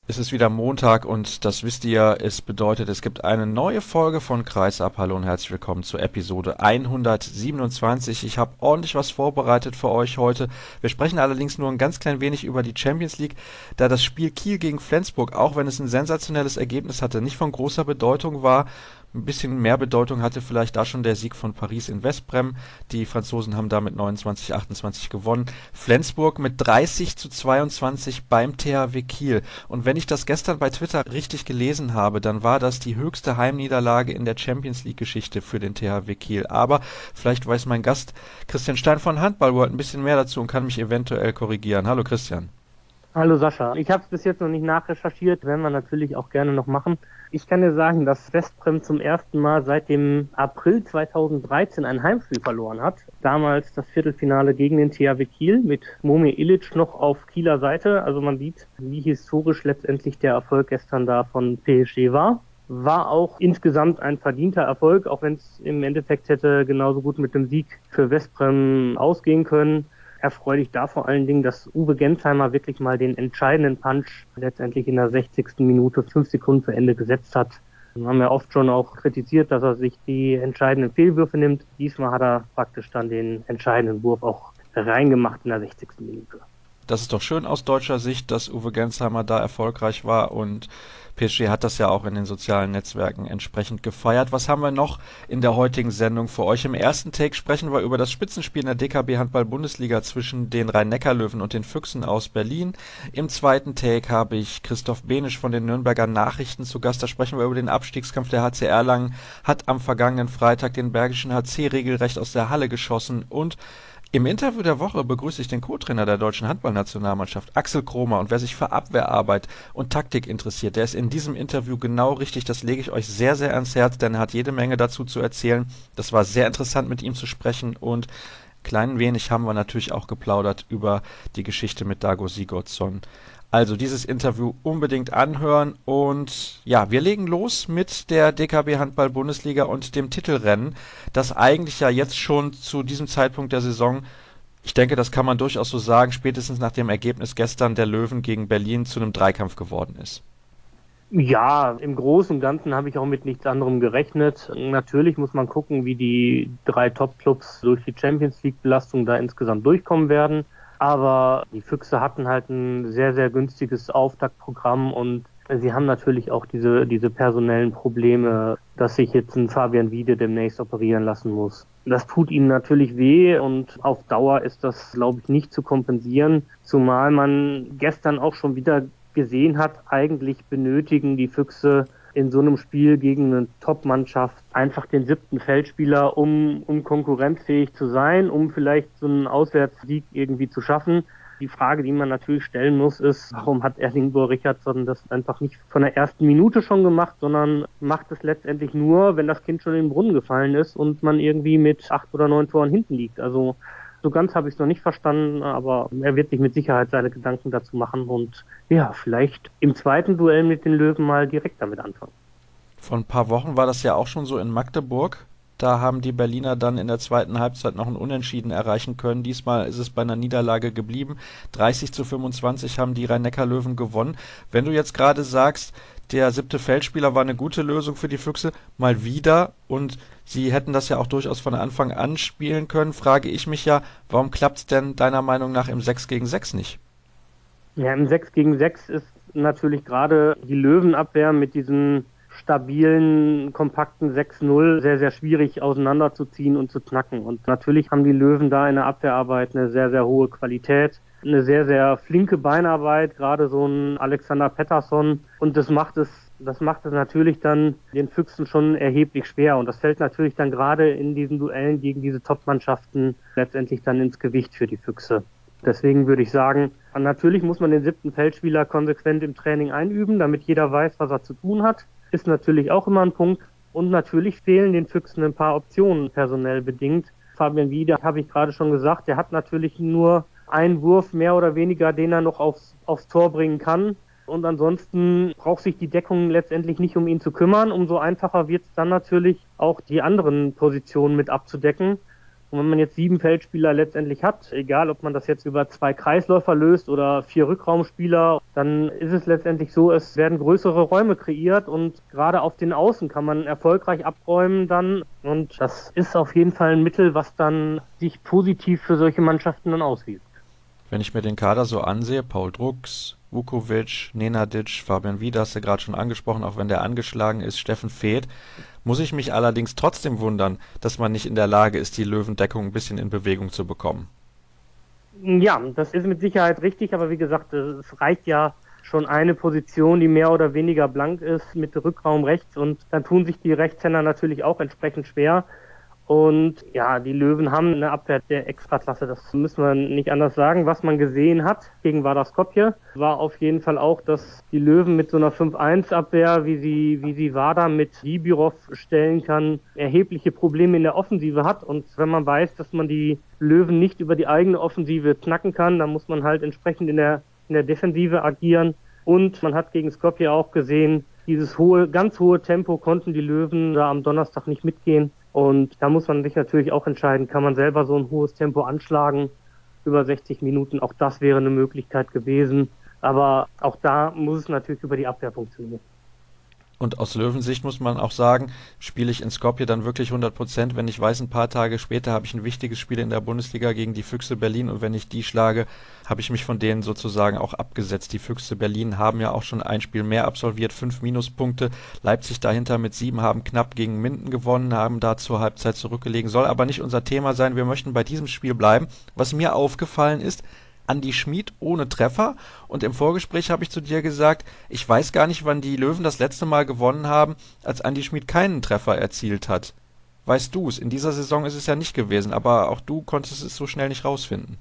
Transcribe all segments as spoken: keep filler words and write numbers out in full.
Es ist wieder Montag und das wisst ihr, es bedeutet, es gibt eine neue Folge von Kreisab. Hallo und herzlich willkommen zur Episode hundertsiebenundzwanzig. Ich habe ordentlich was vorbereitet für euch heute. Wir sprechen allerdings nur ein ganz klein wenig über die Champions League, da das Spiel Kiel gegen Flensburg, auch wenn es ein sensationelles Ergebnis hatte, nicht von großer Bedeutung war. Ein bisschen mehr Bedeutung hatte vielleicht da schon der Sieg von Paris in Westbrem. Die Franzosen haben da mit neunundzwanzig achtundzwanzig gewonnen. Flensburg mit dreißig zu zweiundzwanzig beim T H W Kiel. Und wenn ich das gestern bei Twitter richtig gelesen habe, dann war das die höchste Heimniederlage in der Champions League-Geschichte für den T H W Kiel. Aber vielleicht weiß mein Gast Christian Stein von Handball World ein bisschen mehr dazu und kann mich eventuell korrigieren. Hallo Christian. Hallo Sascha, ich habe es bis jetzt noch nicht nachrecherchiert, werden wir natürlich auch gerne noch machen. Ich kann dir sagen, dass Westbrem zum ersten Mal seit dem April zweitausenddreizehn ein Heimspiel verloren hat. Damals das Viertelfinale gegen den T H W Kiel mit Momir Ilic noch auf Kieler Seite. Also man sieht, wie historisch letztendlich der Erfolg gestern da von P S G war. War auch insgesamt ein verdienter Erfolg, auch wenn es im Endeffekt hätte genauso gut mit dem Sieg für Westbrem ausgehen können. Erfreulich da vor allen Dingen, dass Uwe Gensheimer wirklich mal den entscheidenden Punch letztendlich in der sechzigsten Minute, fünf Sekunden vor Ende gesetzt hat. Wir haben ja oft schon auch kritisiert, dass er sich die entscheidenden Fehlwürfe nimmt. Diesmal hat er praktisch dann den entscheidenden Wurf auch reingemacht in der sechzigsten Minute. Das ist doch schön aus deutscher Sicht, dass Uwe Gensheimer da erfolgreich war und P S G hat das ja auch in den sozialen Netzwerken entsprechend gefeiert. Was haben wir noch in der heutigen Sendung für euch? Im ersten Take sprechen wir über das Spitzenspiel in der D K B Handball-Bundesliga zwischen den Rhein-Neckar-Löwen und den Füchsen aus Berlin. Im zweiten Take habe ich Christoph Benisch von den Nürnberger Nachrichten zu Gast. Da sprechen wir über den Abstiegskampf. Der H C Erlangen hat am vergangenen Freitag den Bergischen H C regelrecht aus der Halle geschossen und im Interview der Woche begrüße ich den Co-Trainer der deutschen Handballnationalmannschaft, Axel Kromer. Und wer sich für Abwehrarbeit und Taktik interessiert, der ist in diesem Interview genau richtig. Das lege ich euch sehr, sehr ans Herz, denn er hat jede Menge dazu zu erzählen. Das war sehr interessant, mit ihm zu sprechen. Und klein wenig haben wir natürlich auch geplaudert über die Geschichte mit Dago Sigurdsson. Also dieses Interview unbedingt anhören und ja, wir legen los mit der D K B Handball Bundesliga und dem Titelrennen, das eigentlich ja jetzt schon zu diesem Zeitpunkt der Saison, ich denke, das kann man durchaus so sagen, spätestens nach dem Ergebnis gestern der Löwen gegen Berlin zu einem Dreikampf geworden ist. Ja, im Großen und Ganzen habe ich auch mit nichts anderem gerechnet. Natürlich muss man gucken, wie die drei Top-Clubs durch die Champions League-Belastung da insgesamt durchkommen werden. Aber die Füchse hatten halt ein sehr, sehr günstiges Auftaktprogramm und sie haben natürlich auch diese, diese personellen Probleme, dass sich jetzt ein Fabian Wiede demnächst operieren lassen muss. Das tut ihnen natürlich weh und auf Dauer ist das, glaube ich, nicht zu kompensieren, zumal man gestern auch schon wieder gesehen hat, eigentlich benötigen die Füchse in so einem Spiel gegen eine Top-Mannschaft einfach den siebten Feldspieler, um, um konkurrenzfähig zu sein, um vielleicht so einen Auswärtssieg irgendwie zu schaffen. Die Frage, die man natürlich stellen muss, ist, warum hat Erlingbor Richardson das einfach nicht von der ersten Minute schon gemacht, sondern macht es letztendlich nur, wenn das Kind schon in den Brunnen gefallen ist und man irgendwie mit acht oder neun Toren hinten liegt. Also so ganz habe ich es noch nicht verstanden, aber er wird sich mit Sicherheit seine Gedanken dazu machen und ja, vielleicht im zweiten Duell mit den Löwen mal direkt damit anfangen. Vor ein paar Wochen war das ja auch schon so in Magdeburg. Da haben die Berliner dann in der zweiten Halbzeit noch ein Unentschieden erreichen können. Diesmal ist es bei einer Niederlage geblieben. dreißig zu fünfundzwanzig haben die Rhein-Neckar-Löwen gewonnen. Wenn du jetzt gerade sagst, der siebte Feldspieler war eine gute Lösung für die Füchse, mal wieder, und sie hätten das ja auch durchaus von Anfang an spielen können, frage ich mich ja, warum klappt es denn deiner Meinung nach im sechs gegen sechs nicht? Ja, im sechs gegen sechs ist natürlich gerade die Löwenabwehr mit diesem stabilen, kompakten sechs null sehr, sehr schwierig auseinanderzuziehen und zu knacken. Und natürlich haben die Löwen da in der Abwehrarbeit eine sehr, sehr hohe Qualität, eine sehr, sehr flinke Beinarbeit, gerade so ein Alexander Pettersson. Und das macht es, das macht es natürlich dann den Füchsen schon erheblich schwer. Und das fällt natürlich dann gerade in diesen Duellen gegen diese Top-Mannschaften letztendlich dann ins Gewicht für die Füchse. Deswegen würde ich sagen, natürlich muss man den siebten Feldspieler konsequent im Training einüben, damit jeder weiß, was er zu tun hat. Ist natürlich auch immer ein Punkt. Und natürlich fehlen den Füchsen ein paar Optionen personell bedingt. Fabian Wiede, habe ich gerade schon gesagt, der hat natürlich nur einen Wurf mehr oder weniger, den er noch aufs, aufs Tor bringen kann. Und ansonsten braucht sich die Deckung letztendlich nicht um ihn zu kümmern. Umso einfacher wird es dann natürlich auch die anderen Positionen mit abzudecken. Und wenn man jetzt sieben Feldspieler letztendlich hat, egal ob man das jetzt über zwei Kreisläufer löst oder vier Rückraumspieler, dann ist es letztendlich so, es werden größere Räume kreiert und gerade auf den Außen kann man erfolgreich abräumen dann. Und das ist auf jeden Fall ein Mittel, was dann sich positiv für solche Mannschaften dann auswirkt. Wenn ich mir den Kader so ansehe, Paul Drucks, Vukovic, Nenadic, Fabian Wiede hast du gerade schon angesprochen, auch wenn der angeschlagen ist, Steffen Feeth, muss ich mich allerdings trotzdem wundern, dass man nicht in der Lage ist, die Löwendeckung ein bisschen in Bewegung zu bekommen. Ja, das ist mit Sicherheit richtig, aber wie gesagt, es reicht ja schon eine Position, die mehr oder weniger blank ist, mit Rückraum rechts, und dann tun sich die Rechtshänder natürlich auch entsprechend schwer. Und ja, die Löwen haben eine Abwehr der Extraklasse, das müssen wir nicht anders sagen. Was man gesehen hat gegen Vardar Skopje, war auf jeden Fall auch, dass die Löwen mit so einer fünf eins Abwehr, wie sie, wie sie Vardar mit Dibirov stellen kann, erhebliche Probleme in der Offensive hat. Und wenn man weiß, dass man die Löwen nicht über die eigene Offensive knacken kann, dann muss man halt entsprechend in der, in der Defensive agieren. Und man hat gegen Skopje auch gesehen, dieses hohe, ganz hohe Tempo konnten die Löwen da am Donnerstag nicht mitgehen. Und da muss man sich natürlich auch entscheiden, kann man selber so ein hohes Tempo anschlagen, über sechzig Minuten, auch das wäre eine Möglichkeit gewesen. Aber auch da muss es natürlich über die Abwehr funktionieren. Und aus Löwensicht muss man auch sagen, spiele ich in Skopje dann wirklich hundert Prozent, wenn ich weiß, ein paar Tage später habe ich ein wichtiges Spiel in der Bundesliga gegen die Füchse Berlin, und wenn ich die schlage, habe ich mich von denen sozusagen auch abgesetzt. Die Füchse Berlin haben ja auch schon ein Spiel mehr absolviert, fünf Minuspunkte. Leipzig dahinter mit sieben, haben knapp gegen Minden gewonnen, haben da zur Halbzeit zurückgelegen. Soll aber nicht unser Thema sein, wir möchten bei diesem Spiel bleiben. Was mir aufgefallen ist, Andi Schmid ohne Treffer, und im Vorgespräch habe ich zu dir gesagt, ich weiß gar nicht, wann die Löwen das letzte Mal gewonnen haben, als Andi Schmid keinen Treffer erzielt hat. Weißt du es? In dieser Saison ist es ja nicht gewesen, aber auch du konntest es so schnell nicht rausfinden.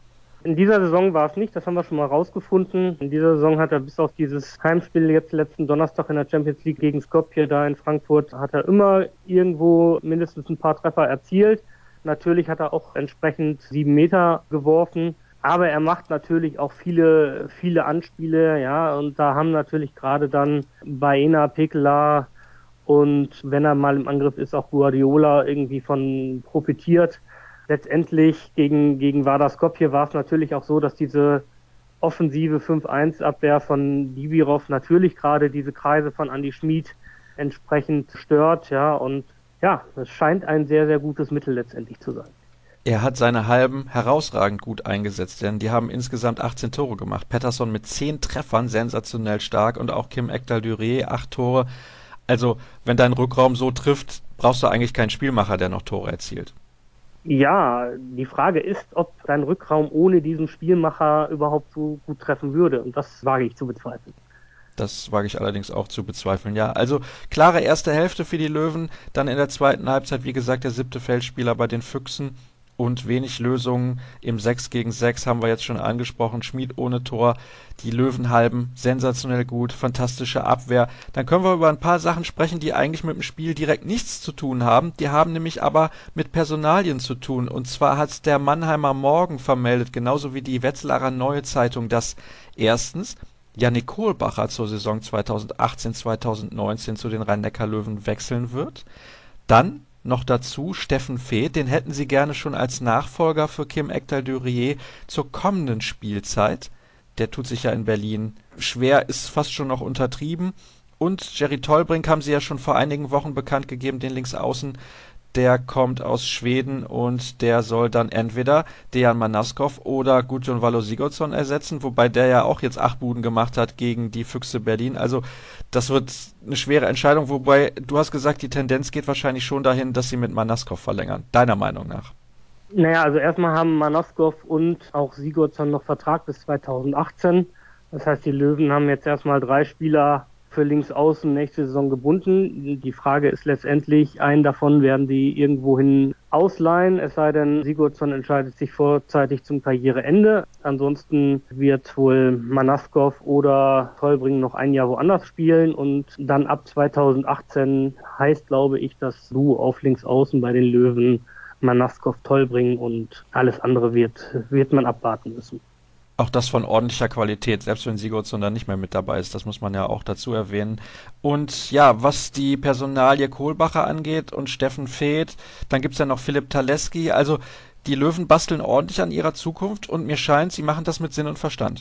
In dieser Saison war es nicht, das haben wir schon mal rausgefunden. In dieser Saison hat er bis auf dieses Heimspiel jetzt letzten Donnerstag in der Champions League gegen Skopje da in Frankfurt, hat er immer irgendwo mindestens ein paar Treffer erzielt. Natürlich hat er auch entsprechend sieben Meter geworfen. Aber er macht natürlich auch viele, viele Anspiele, ja, und da haben natürlich gerade dann Baena, Pekela und wenn er mal im Angriff ist, auch Guardiola irgendwie von profitiert. Letztendlich gegen, gegen Vardar Skopje war es natürlich auch so, dass diese offensive fünf eins Abwehr von Dibirov natürlich gerade diese Kreise von Andi Schmid entsprechend stört, ja, und ja, es scheint ein sehr, sehr gutes Mittel letztendlich zu sein. Er hat seine Halben herausragend gut eingesetzt, denn die haben insgesamt achtzehn Tore gemacht. Pettersson mit zehn Treffern, sensationell stark, und auch Kim Ekdal-Duret, acht Tore. Also, wenn dein Rückraum so trifft, brauchst du eigentlich keinen Spielmacher, der noch Tore erzielt. Ja, die Frage ist, ob dein Rückraum ohne diesen Spielmacher überhaupt so gut treffen würde, und das wage ich zu bezweifeln. Das wage ich allerdings auch zu bezweifeln, ja. Also klare erste Hälfte für die Löwen, dann in der zweiten Halbzeit, wie gesagt, der siebte Feldspieler bei den Füchsen. Und wenig Lösungen im sechs gegen sechs haben wir jetzt schon angesprochen. Schmid ohne Tor, die Löwenhalben sensationell gut, fantastische Abwehr. Dann können wir über ein paar Sachen sprechen, die eigentlich mit dem Spiel direkt nichts zu tun haben. Die haben nämlich aber mit Personalien zu tun. Und zwar hat der Mannheimer Morgen vermeldet, genauso wie die Wetzlarer Neue Zeitung, dass erstens Yannick Kohlbacher zur Saison zweitausendachtzehn zweitausendneunzehn zu den Rhein-Neckar-Löwen wechseln wird. Dann noch dazu Steffen Feeth, den hätten sie gerne schon als Nachfolger für Kim Ekdal-Duret zur kommenden Spielzeit. Der tut sich ja in Berlin schwer, ist fast schon noch untertrieben. Und Jerry Tolbrink haben sie ja schon vor einigen Wochen bekannt gegeben, den Linksaußen. Der kommt aus Schweden und der soll dann entweder Dejan Manaskov oder Gudjon Valo Sigurdsson ersetzen, wobei der ja auch jetzt acht Buden gemacht hat gegen die Füchse Berlin. Also das wird eine schwere Entscheidung, wobei du hast gesagt, die Tendenz geht wahrscheinlich schon dahin, dass sie mit Manaskov verlängern. Deiner Meinung nach? Naja, also erstmal haben Manaskov und auch Sigurdsson noch Vertrag bis zweitausendachtzehn. Das heißt, die Löwen haben jetzt erstmal drei Spieler für Linksaußen nächste Saison gebunden. Die Frage ist letztendlich, einen davon werden die irgendwohin ausleihen, es sei denn, Sigurdsson entscheidet sich vorzeitig zum Karriereende. Ansonsten wird wohl Manaskov oder Tolbring noch ein Jahr woanders spielen, und dann ab zweitausendachtzehn heißt, glaube ich, das Duo auf Linksaußen bei den Löwen Manaskov, Tolbring, und alles andere wird, wird man abwarten müssen. Auch das von ordentlicher Qualität, selbst wenn Sigurdsson dann nicht mehr mit dabei ist, das muss man ja auch dazu erwähnen. Und ja, was die Personalie Kohlbacher angeht und Steffen Feeth, dann gibt's ja noch Philipp Taleski, also die Löwen basteln ordentlich an ihrer Zukunft und mir scheint, sie machen das mit Sinn und Verstand.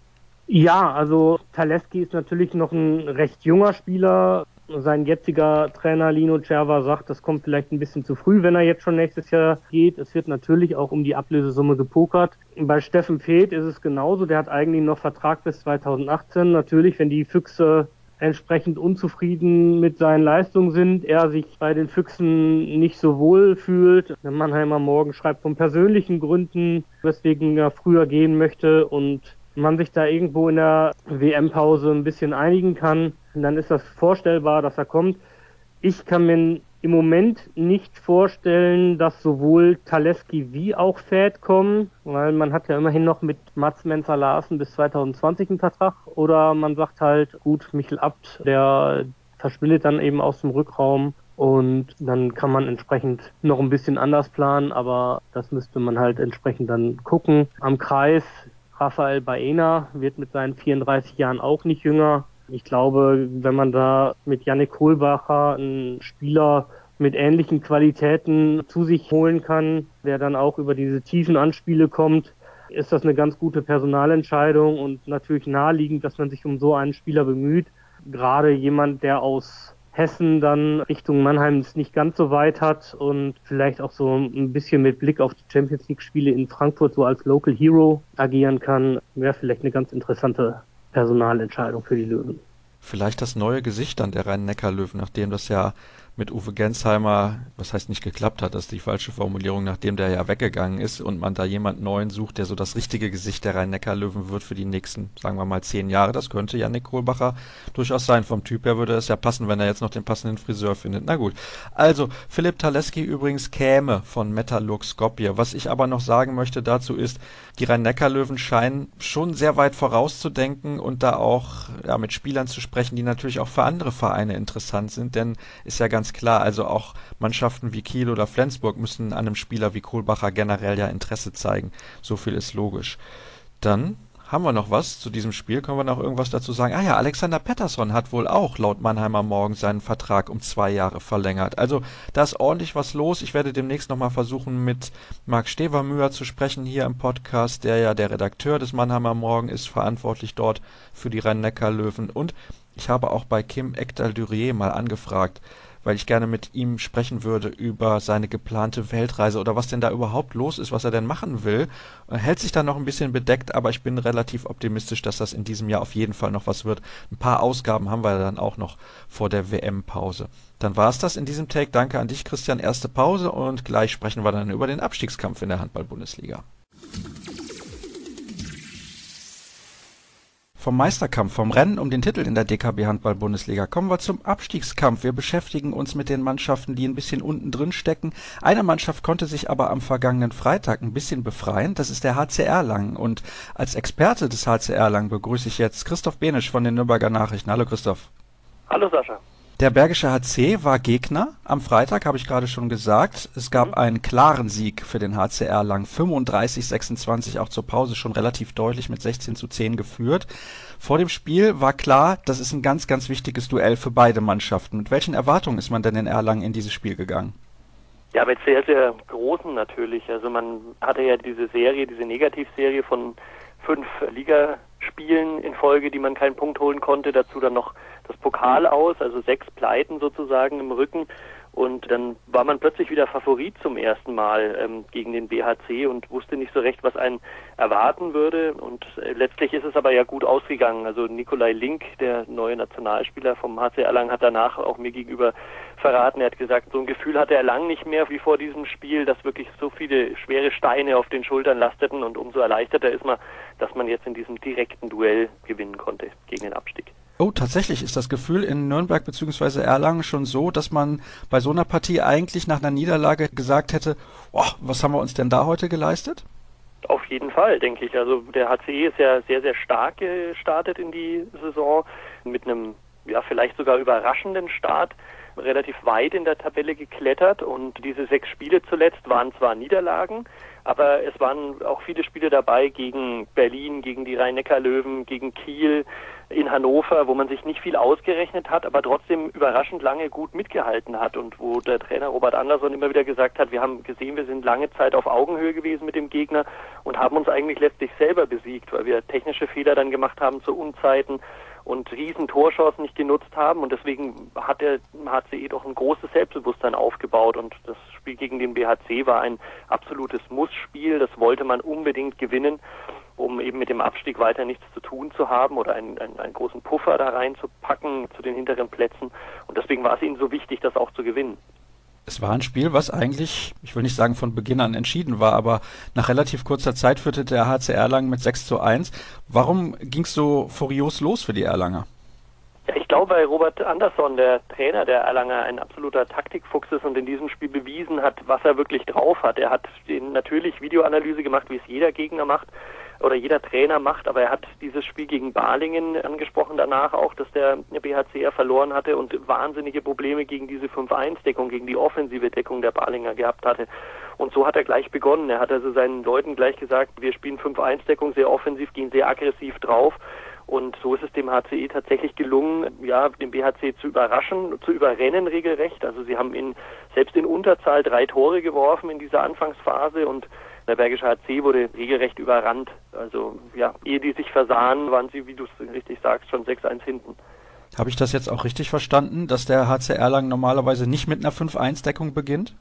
Ja, also Taleski ist natürlich noch ein recht junger Spieler. Sein jetziger Trainer Lino Cerva sagt, das kommt vielleicht ein bisschen zu früh, wenn er jetzt schon nächstes Jahr geht. Es wird natürlich auch um die Ablösesumme gepokert. Bei Steffen Feeth ist es genauso. Der hat eigentlich noch Vertrag bis zweitausendachtzehn. Natürlich, wenn die Füchse entsprechend unzufrieden mit seinen Leistungen sind, er sich bei den Füchsen nicht so wohl fühlt. Der Mannheimer Morgen schreibt von persönlichen Gründen, weswegen er früher gehen möchte und man sich da irgendwo in der W M-Pause ein bisschen einigen kann, dann ist das vorstellbar, dass er kommt. Ich kann mir im Moment nicht vorstellen, dass sowohl Taleski wie auch Feeth kommen, weil man hat ja immerhin noch mit Mats Menzer-Larsen bis zweitausendzwanzig einen Vertrag. Oder man sagt halt, gut, Michel Abt, der verschwindet dann eben aus dem Rückraum und dann kann man entsprechend noch ein bisschen anders planen, aber das müsste man halt entsprechend dann gucken. Am Kreis Rafael Baena wird mit seinen vierunddreißig Jahren auch nicht jünger. Ich glaube, wenn man da mit Yannick Kohlbacher einen Spieler mit ähnlichen Qualitäten zu sich holen kann, der dann auch über diese tiefen Anspiele kommt, ist das eine ganz gute Personalentscheidung und natürlich naheliegend, dass man sich um so einen Spieler bemüht. Gerade jemand, der aus Hessen dann Richtung Mannheim es nicht ganz so weit hat und vielleicht auch so ein bisschen mit Blick auf die Champions League Spiele in Frankfurt so als Local Hero agieren kann, wäre vielleicht eine ganz interessante Personalentscheidung für die Löwen. Vielleicht das neue Gesicht an der Rhein-Neckar-Löwen, nachdem das ja mit Uwe Gensheimer, was heißt nicht geklappt hat, das ist die falsche Formulierung, nachdem der ja weggegangen ist und man da jemand Neuen sucht, der so das richtige Gesicht der Rhein-Neckar-Löwen wird für die nächsten, sagen wir mal, zehn Jahre. Das könnte Yannick Kohlbacher durchaus sein. Vom Typ her würde es ja passen, wenn er jetzt noch den passenden Friseur findet. Na gut. Also, Philipp Taleski übrigens käme von Metalurg Skopje. Was ich aber noch sagen möchte dazu ist, die Rhein-Neckar-Löwen scheinen schon sehr weit vorauszudenken und da auch ja, mit Spielern zu sprechen, die natürlich auch für andere Vereine interessant sind, denn ist ja ganz klar, also auch Mannschaften wie Kiel oder Flensburg müssen an einem Spieler wie Kohlbacher generell ja Interesse zeigen. So viel ist logisch. Dann haben wir noch was zu diesem Spiel? Können wir noch irgendwas dazu sagen? Ah ja, Alexander Pettersson hat wohl auch laut Mannheimer Morgen seinen Vertrag um zwei Jahre verlängert. Also da ist ordentlich was los. Ich werde demnächst nochmal versuchen, mit Marc Stevermüher zu sprechen hier im Podcast, der ja der Redakteur des Mannheimer Morgen ist, verantwortlich dort für die Rhein-Neckar-Löwen. Und ich habe auch bei Kim Ekdal-Durier mal angefragt, weil ich gerne mit ihm sprechen würde über seine geplante Weltreise oder was denn da überhaupt los ist, was er denn machen will. Er hält sich da noch ein bisschen bedeckt, aber ich bin relativ optimistisch, dass das in diesem Jahr auf jeden Fall noch was wird. Ein paar Ausgaben haben wir dann auch noch vor der W M-Pause. Dann war es das in diesem Take. Danke an dich, Christian. Erste Pause und gleich sprechen wir dann über den Abstiegskampf in der Handball-Bundesliga. Vom Meisterkampf, vom Rennen um den Titel in der D K B-Handball-Bundesliga kommen wir zum Abstiegskampf. Wir beschäftigen uns mit den Mannschaften, die ein bisschen unten drin stecken. Eine Mannschaft konnte sich aber am vergangenen Freitag ein bisschen befreien. Das ist der H C Erlangen. Und als Experte des H C Erlangen begrüße ich jetzt Christoph Benisch von den Nürnberger Nachrichten. Hallo Christoph. Hallo Sascha. Der Bergische H C war Gegner am Freitag, habe ich gerade schon gesagt. Es gab mhm. einen klaren Sieg für den H C Erlangen, fünfunddreißig sechsundzwanzig, auch zur Pause schon relativ deutlich mit sechzehn zu zehn geführt. Vor dem Spiel war klar, das ist ein ganz, ganz wichtiges Duell für beide Mannschaften. Mit welchen Erwartungen ist man denn in Erlangen in dieses Spiel gegangen? Ja, mit sehr, sehr großen natürlich. Also man hatte ja diese Serie, diese Negativserie von fünf Ligaspielen in Folge, die man keinen Punkt holen konnte. Dazu dann noch das Pokal aus, also sechs Pleiten sozusagen im Rücken. Und dann war man plötzlich wieder Favorit zum ersten Mal ähm, gegen den B H C und wusste nicht so recht, was einen erwarten würde. Und äh, letztlich ist es aber ja gut ausgegangen. Also Nikolai Link, der neue Nationalspieler vom H C Erlangen, hat danach auch mir gegenüber verraten. Er hat gesagt, so ein Gefühl hatte er lang nicht mehr wie vor diesem Spiel, dass wirklich so viele schwere Steine auf den Schultern lasteten. Und umso erleichterter ist man, dass man jetzt in diesem direkten Duell gewinnen konnte gegen den Abstieg. Oh, tatsächlich ist das Gefühl in Nürnberg bzw. Erlangen schon so, dass man bei so einer Partie eigentlich nach einer Niederlage gesagt hätte, oh, was haben wir uns denn da heute geleistet? Auf jeden Fall, denke ich. Also der H C ist ja sehr, sehr stark gestartet in die Saison mit einem ja vielleicht sogar überraschenden Start. relativ weit in der Tabelle geklettert und diese sechs Spiele zuletzt waren zwar Niederlagen, aber es waren auch viele Spiele dabei gegen Berlin, gegen die Rhein-Neckar-Löwen, gegen Kiel, in Hannover, wo man sich nicht viel ausgerechnet hat, aber trotzdem überraschend lange gut mitgehalten hat und wo der Trainer Robert Andersson immer wieder gesagt hat, wir haben gesehen, wir sind lange Zeit auf Augenhöhe gewesen mit dem Gegner und haben uns eigentlich letztlich selber besiegt, weil wir technische Fehler dann gemacht haben zu Unzeiten und riesen Torchancen nicht genutzt haben und deswegen hat der H C E doch ein großes Selbstbewusstsein aufgebaut und das Spiel gegen den B H C war ein absolutes Muss-Spiel, das wollte man unbedingt gewinnen, um eben mit dem Abstieg weiter nichts zu tun zu haben oder einen, einen, einen großen Puffer da reinzupacken zu den hinteren Plätzen und deswegen war es ihnen so wichtig, das auch zu gewinnen. Es war ein Spiel, was eigentlich, ich will nicht sagen von Beginn an entschieden war, aber nach relativ kurzer Zeit führte der H C Erlangen mit sechs zu eins. Warum ging es so furios los für die Erlanger? Ja, ich glaube, weil Robert Andersson, der Trainer der Erlanger, ein absoluter Taktikfuchs ist und in diesem Spiel bewiesen hat, was er wirklich drauf hat. Er hat natürlich Videoanalyse gemacht, wie es jeder Gegner macht oder jeder Trainer macht, aber er hat dieses Spiel gegen Balingen angesprochen danach auch, dass der B H C ja verloren hatte und wahnsinnige Probleme gegen diese fünf eins Deckung, gegen die offensive Deckung der Balinger gehabt hatte. Und so hat er gleich begonnen. Er hat also seinen Leuten gleich gesagt, wir spielen fünf eins Deckung sehr offensiv, gehen sehr aggressiv drauf. Und so ist es dem H C E tatsächlich gelungen, ja, den B H C zu überraschen, zu überrennen regelrecht. Also sie haben in, selbst in Unterzahl drei Tore geworfen in dieser Anfangsphase und der Bergische H C wurde regelrecht überrannt. Also ja, ehe die sich versahen, waren sie, wie du es richtig sagst, schon sechs eins hinten. Habe ich das jetzt auch richtig verstanden, dass der H C Erlangen normalerweise nicht mit einer fünf eins Deckung beginnt?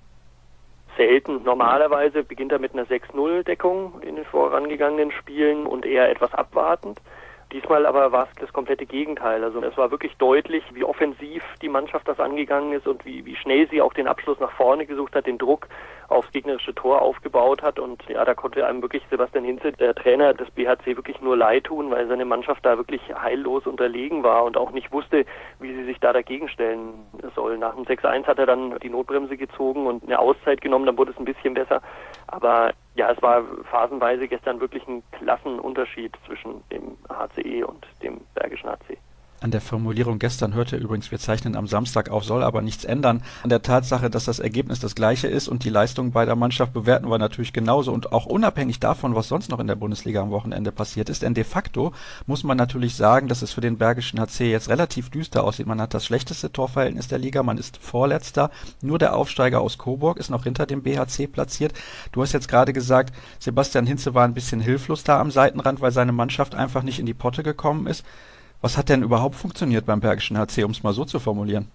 Selten. Normalerweise beginnt er mit einer sechs null Deckung in den vorangegangenen Spielen und eher etwas abwartend. Diesmal aber war es das komplette Gegenteil. Also es war wirklich deutlich, wie offensiv die Mannschaft das angegangen ist und wie, wie schnell sie auch den Abschluss nach vorne gesucht hat, den Druck aufs gegnerische Tor aufgebaut hat. Und ja, da konnte einem wirklich Sebastian Hinze, der Trainer des B H C, wirklich nur leid tun, weil seine Mannschaft da wirklich heillos unterlegen war und auch nicht wusste, wie sie sich da dagegen stellen soll. Nach dem sechs eins hat er dann die Notbremse gezogen und eine Auszeit genommen, dann wurde es ein bisschen besser. Aber ja, es war phasenweise gestern wirklich ein Klassenunterschied zwischen dem H C E und dem Bergischen H C. An der Formulierung gestern hörte übrigens, wir zeichnen am Samstag auf, soll aber nichts ändern. An der Tatsache, dass das Ergebnis das gleiche ist und die Leistung beider Mannschaft bewerten wir natürlich genauso und auch unabhängig davon, was sonst noch in der Bundesliga am Wochenende passiert ist. Denn de facto muss man natürlich sagen, dass es für den Bergischen H C jetzt relativ düster aussieht. Man hat das schlechteste Torverhältnis der Liga, man ist Vorletzter. Nur der Aufsteiger aus Coburg ist noch hinter dem B H C platziert. Du hast jetzt gerade gesagt, Sebastian Hinze war ein bisschen hilflos da am Seitenrand, weil seine Mannschaft einfach nicht in die Potte gekommen ist. Was hat denn überhaupt funktioniert beim Bergischen H C, um es mal so zu formulieren?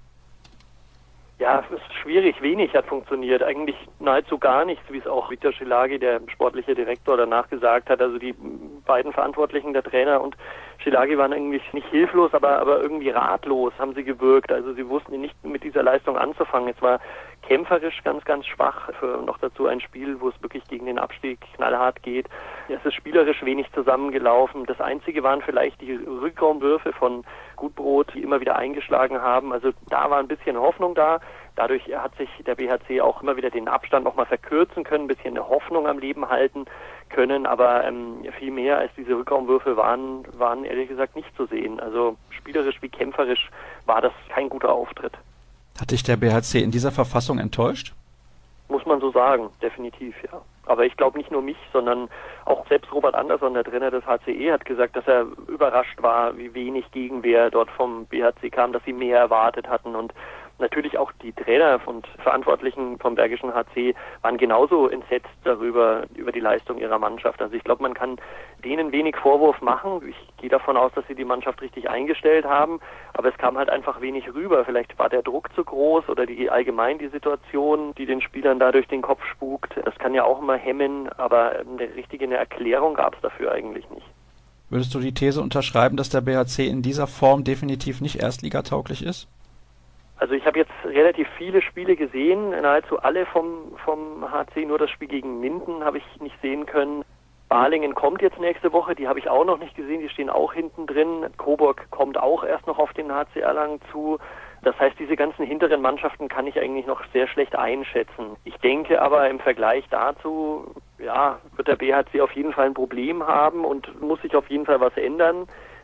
Ja, es ist schwierig. Wenig hat funktioniert. Eigentlich nahezu gar nichts, wie es auch Viktor Schillagy, der sportliche Direktor, danach gesagt hat. Also die beiden Verantwortlichen, der Trainer und Schillagy, waren eigentlich nicht hilflos, aber, aber irgendwie ratlos haben sie gewirkt. Also sie wussten nicht mit dieser Leistung anzufangen. Es war kämpferisch ganz, ganz schwach. Für noch dazu ein Spiel, wo es wirklich gegen den Abstieg knallhart geht. Es ist spielerisch wenig zusammengelaufen. Das Einzige waren vielleicht die Rückraumwürfe von Gutbrot, die immer wieder eingeschlagen haben. Also da war ein bisschen Hoffnung da. Dadurch hat sich der B H C auch immer wieder den Abstand nochmal verkürzen können, ein bisschen eine Hoffnung am Leben halten können. Aber ähm, viel mehr als diese Rückraumwürfe waren, waren ehrlich gesagt nicht zu sehen. Also spielerisch wie kämpferisch war das kein guter Auftritt. Hat dich der B H C in dieser Verfassung enttäuscht? Muss man so sagen, definitiv, ja. Aber ich glaube nicht nur mich, sondern auch selbst Robert Andersson, der Trainer des H C E, hat gesagt, dass er überrascht war, wie wenig Gegenwehr dort vom B H C kam, dass sie mehr erwartet hatten. Und natürlich auch die Trainer und Verantwortlichen vom Bergischen H C waren genauso entsetzt darüber, über die Leistung ihrer Mannschaft. Also ich glaube, man kann denen wenig Vorwurf machen. Ich gehe davon aus, dass sie die Mannschaft richtig eingestellt haben, aber es kam halt einfach wenig rüber. Vielleicht war der Druck zu groß oder die allgemein die Situation, die den Spielern da durch den Kopf spukt. Das kann ja auch immer hemmen, aber eine richtige eine Erklärung gab es dafür eigentlich nicht. Würdest du die These unterschreiben, dass der B H C in dieser Form definitiv nicht erstligatauglich ist? Also ich habe jetzt relativ viele Spiele gesehen, nahezu alle vom, vom H C, nur das Spiel gegen Minden habe ich nicht sehen können. Balingen kommt jetzt nächste Woche, die habe ich auch noch nicht gesehen, die stehen auch hinten drin. Coburg kommt auch erst noch auf den H C Erlangen zu. Das heißt, diese ganzen hinteren Mannschaften kann ich eigentlich noch sehr schlecht einschätzen. Ich denke aber im Vergleich dazu, ja, wird der B H C auf jeden Fall ein Problem haben und muss sich auf jeden Fall was ändern.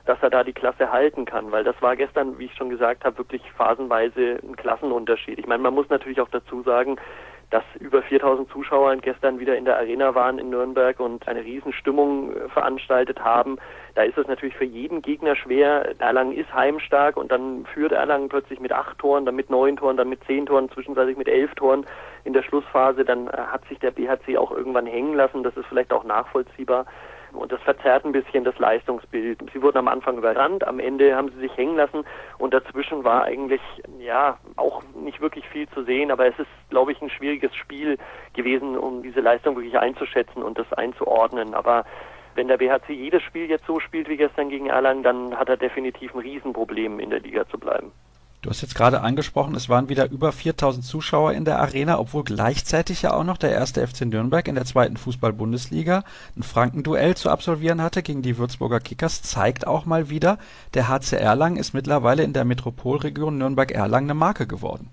dass er da die Klasse halten kann, weil das war gestern, wie ich schon gesagt habe, wirklich phasenweise ein Klassenunterschied. Ich meine, man muss natürlich auch dazu sagen, dass über viertausend Zuschauer gestern wieder in der Arena waren in Nürnberg und eine Riesenstimmung veranstaltet haben. Da ist es natürlich für jeden Gegner schwer. Erlangen ist heimstark und dann führt Erlangen plötzlich mit acht Toren, dann mit neun Toren, dann mit zehn Toren, zwischenzeitlich mit elf Toren in der Schlussphase. Dann hat sich der B H C auch irgendwann hängen lassen. Das ist vielleicht auch nachvollziehbar. Und das verzerrt ein bisschen das Leistungsbild. Sie wurden am Anfang überrannt, am Ende haben sie sich hängen lassen und dazwischen war eigentlich, ja, auch nicht wirklich viel zu sehen, aber es ist, glaube ich, ein schwieriges Spiel gewesen, um diese Leistung wirklich einzuschätzen und das einzuordnen. Aber wenn der B H C jedes Spiel jetzt so spielt wie gestern gegen Erlangen, dann hat er definitiv ein Riesenproblem, in der Liga zu bleiben. Du hast jetzt gerade angesprochen, es waren wieder über viertausend Zuschauer in der Arena, obwohl gleichzeitig ja auch noch der erste F C Nürnberg in der zweiten Fußball-Bundesliga ein Frankenduell zu absolvieren hatte gegen die Würzburger Kickers. Zeigt auch mal wieder, der H C Erlangen ist mittlerweile in der Metropolregion Nürnberg-Erlangen eine Marke geworden.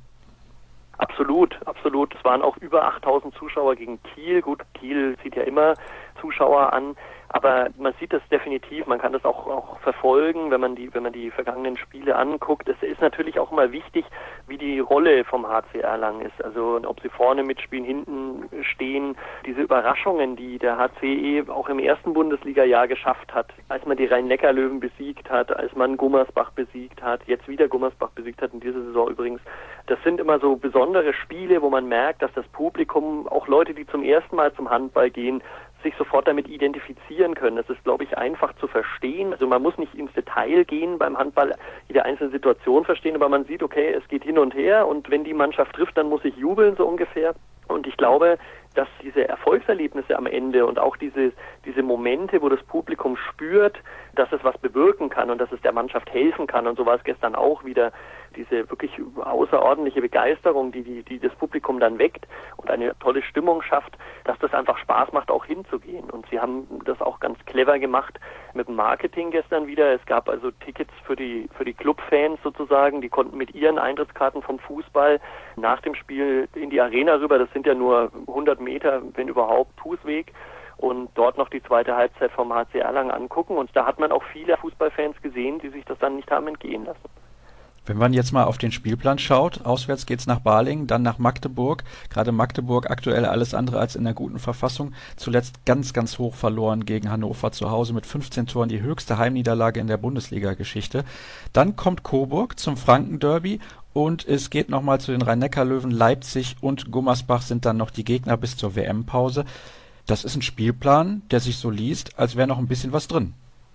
Absolut, absolut. Es waren auch über achttausend Zuschauer gegen Kiel. Gut, Kiel zieht ja immer Zuschauer an. Aber man sieht das definitiv, man kann das auch, auch verfolgen, wenn man die, wenn man die vergangenen Spiele anguckt. Es ist natürlich auch immer wichtig, wie die Rolle vom H C Erlangen ist. Also ob sie vorne mitspielen, hinten stehen. Diese Überraschungen, die der H C auch im ersten Bundesliga-Jahr geschafft hat, als man die Rhein-Neckar-Löwen besiegt hat, als man Gummersbach besiegt hat, jetzt wieder Gummersbach besiegt hat in dieser Saison übrigens. Das sind immer so besondere Spiele, wo man merkt, dass das Publikum, auch Leute, die zum ersten Mal zum Handball gehen, sich sofort damit identifizieren können. Das ist, glaube ich, einfach zu verstehen. Also man muss nicht ins Detail gehen beim Handball, jede einzelne Situation verstehen, aber man sieht, okay, es geht hin und her und wenn die Mannschaft trifft, dann muss ich jubeln, so ungefähr. Und ich glaube, dass diese Erfolgserlebnisse am Ende und auch diese, diese Momente, wo das Publikum spürt, dass es was bewirken kann und dass es der Mannschaft helfen kann, und so war es gestern auch wieder, diese wirklich außerordentliche Begeisterung, die, die, die das Publikum dann weckt und eine tolle Stimmung schafft, dass das einfach Spaß macht, auch hinzugehen. Und sie haben das auch ganz clever gemacht mit dem Marketing gestern wieder. Es gab also Tickets für die, für die Clubfans sozusagen, die konnten mit ihren Eintrittskarten vom Fußball nach dem Spiel in die Arena rüber. Das sind ja nur hundert Meter, wenn überhaupt, Fußweg. Und dort noch die zweite Halbzeit vom H C Erlangen angucken. Und da hat man auch viele Fußballfans gesehen, die sich das dann nicht haben entgehen lassen. Wenn man jetzt mal auf den Spielplan schaut, auswärts geht's nach Balingen, dann nach Magdeburg. Gerade Magdeburg aktuell alles andere als in einer guten Verfassung. Zuletzt ganz, ganz hoch verloren gegen Hannover zu Hause mit fünfzehn Toren, die höchste Heimniederlage in der Bundesliga-Geschichte. Dann kommt Coburg zum Franken-Derby und es geht nochmal zu den Rhein-Neckar-Löwen. Leipzig und Gummersbach sind dann noch die Gegner bis zur W M-Pause. Das ist ein Spielplan, der sich so liest, als wäre noch ein bisschen was drin.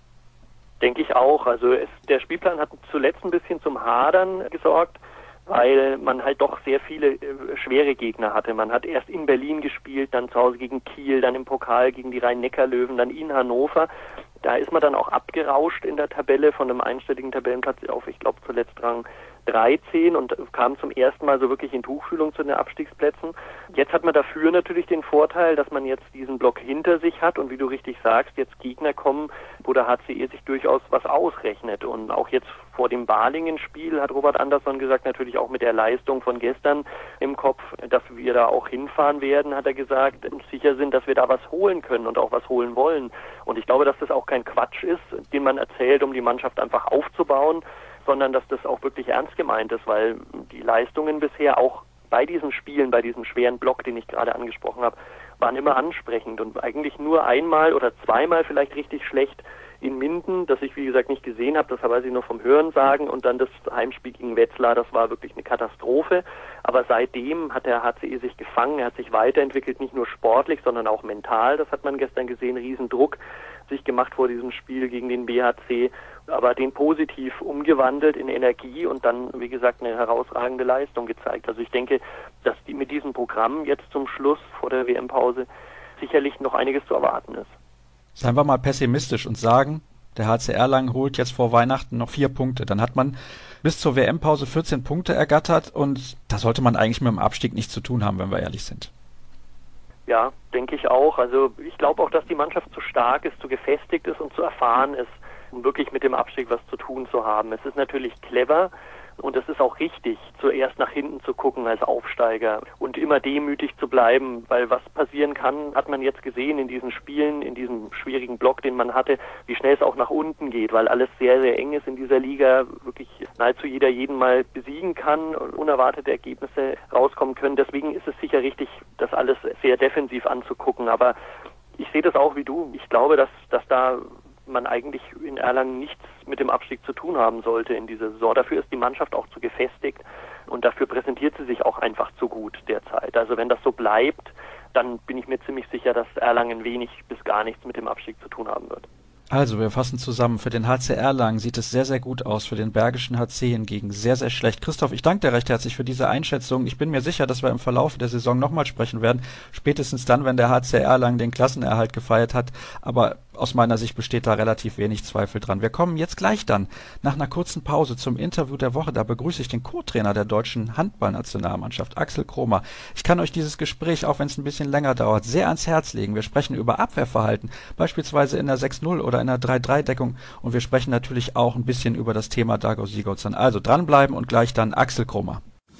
Denke ich auch. Also es, der Spielplan hat zuletzt ein bisschen zum Hadern gesorgt, weil man halt doch sehr viele äh, schwere Gegner hatte. Man hat erst in Berlin gespielt, dann zu Hause gegen Kiel, dann im Pokal gegen die Rhein-Neckar-Löwen, dann in Hannover. Da ist man dann auch abgerauscht in der Tabelle von einem einstelligen Tabellenplatz auf, ich glaube, zuletzt Rang dreizehn und kam zum ersten Mal so wirklich in Tuchfühlung zu den Abstiegsplätzen. Jetzt hat man dafür natürlich den Vorteil, dass man jetzt diesen Block hinter sich hat und wie du richtig sagst, jetzt Gegner kommen, wo der H C E sich durchaus was ausrechnet. Und auch jetzt vor dem Balingen-Spiel hat Robert Andersson gesagt, natürlich auch mit der Leistung von gestern im Kopf, dass wir da auch hinfahren werden, hat er gesagt, und sicher sind, dass wir da was holen können und auch was holen wollen. Und ich glaube, dass das auch kein Quatsch ist, den man erzählt, um die Mannschaft einfach aufzubauen, sondern dass das auch wirklich ernst gemeint ist, weil die Leistungen bisher auch bei diesen Spielen, bei diesem schweren Block, den ich gerade angesprochen habe, waren immer ansprechend und eigentlich nur einmal oder zweimal vielleicht richtig schlecht in Minden, das ich wie gesagt nicht gesehen habe, das weiß ich nur vom Hören sagen, und dann das Heimspiel gegen Wetzlar, das war wirklich eine Katastrophe, aber seitdem hat der H C E sich gefangen, er hat sich weiterentwickelt, nicht nur sportlich, sondern auch mental, das hat man gestern gesehen, Riesendruck sich gemacht vor diesem Spiel gegen den B H C, aber den positiv umgewandelt in Energie und dann, wie gesagt, eine herausragende Leistung gezeigt. Also ich denke, dass die mit diesem Programm jetzt zum Schluss vor der W M-Pause sicherlich noch einiges zu erwarten ist. Seien wir mal pessimistisch und sagen, der H C Erlangen holt jetzt vor Weihnachten noch vier Punkte. Dann hat man bis zur W M-Pause vierzehn Punkte ergattert und da sollte man eigentlich mit dem Abstieg nichts zu tun haben, wenn wir ehrlich sind. Ja, denke ich auch. Also ich glaube auch, dass die Mannschaft zu stark ist, zu gefestigt ist und zu erfahren ist, um wirklich mit dem Abstieg was zu tun zu haben. Es ist natürlich clever, Und es ist auch richtig, zuerst nach hinten zu gucken als Aufsteiger und immer demütig zu bleiben, weil was passieren kann, hat man jetzt gesehen in diesen Spielen, in diesem schwierigen Block, den man hatte, wie schnell es auch nach unten geht, weil alles sehr, sehr eng ist in dieser Liga, wirklich nahezu jeder jeden mal besiegen kann und unerwartete Ergebnisse rauskommen können. Deswegen ist es sicher richtig, das alles sehr defensiv anzugucken, aber ich sehe das auch wie du. Ich glaube, dass, dass da man eigentlich in Erlangen nichts mit dem Abstieg zu tun haben sollte in dieser Saison. Dafür ist die Mannschaft auch zu gefestigt und dafür präsentiert sie sich auch einfach zu gut derzeit. Also wenn das so bleibt, dann bin ich mir ziemlich sicher, dass Erlangen wenig bis gar nichts mit dem Abstieg zu tun haben wird. Also, wir fassen zusammen. Für den H C Erlangen sieht es sehr, sehr gut aus. Für den Bergischen H C hingegen sehr, sehr schlecht. Christoph, ich danke dir recht herzlich für diese Einschätzung. Ich bin mir sicher, dass wir im Verlauf der Saison nochmal sprechen werden. Spätestens dann, wenn der H C Erlangen den Klassenerhalt gefeiert hat. Aber aus meiner Sicht besteht da relativ wenig Zweifel dran. Wir kommen jetzt gleich dann nach einer kurzen Pause zum Interview der Woche. Da begrüße ich den Co-Trainer der deutschen Handballnationalmannschaft, Axel Kromer. Ich kann euch dieses Gespräch, auch wenn es ein bisschen länger dauert, sehr ans Herz legen. Wir sprechen über Abwehrverhalten, beispielsweise in der sechs null oder in der drei drei Deckung. Und wir sprechen natürlich auch ein bisschen über das Thema Dago Sigurdsson. Also dranbleiben und gleich dann Axel Kromer.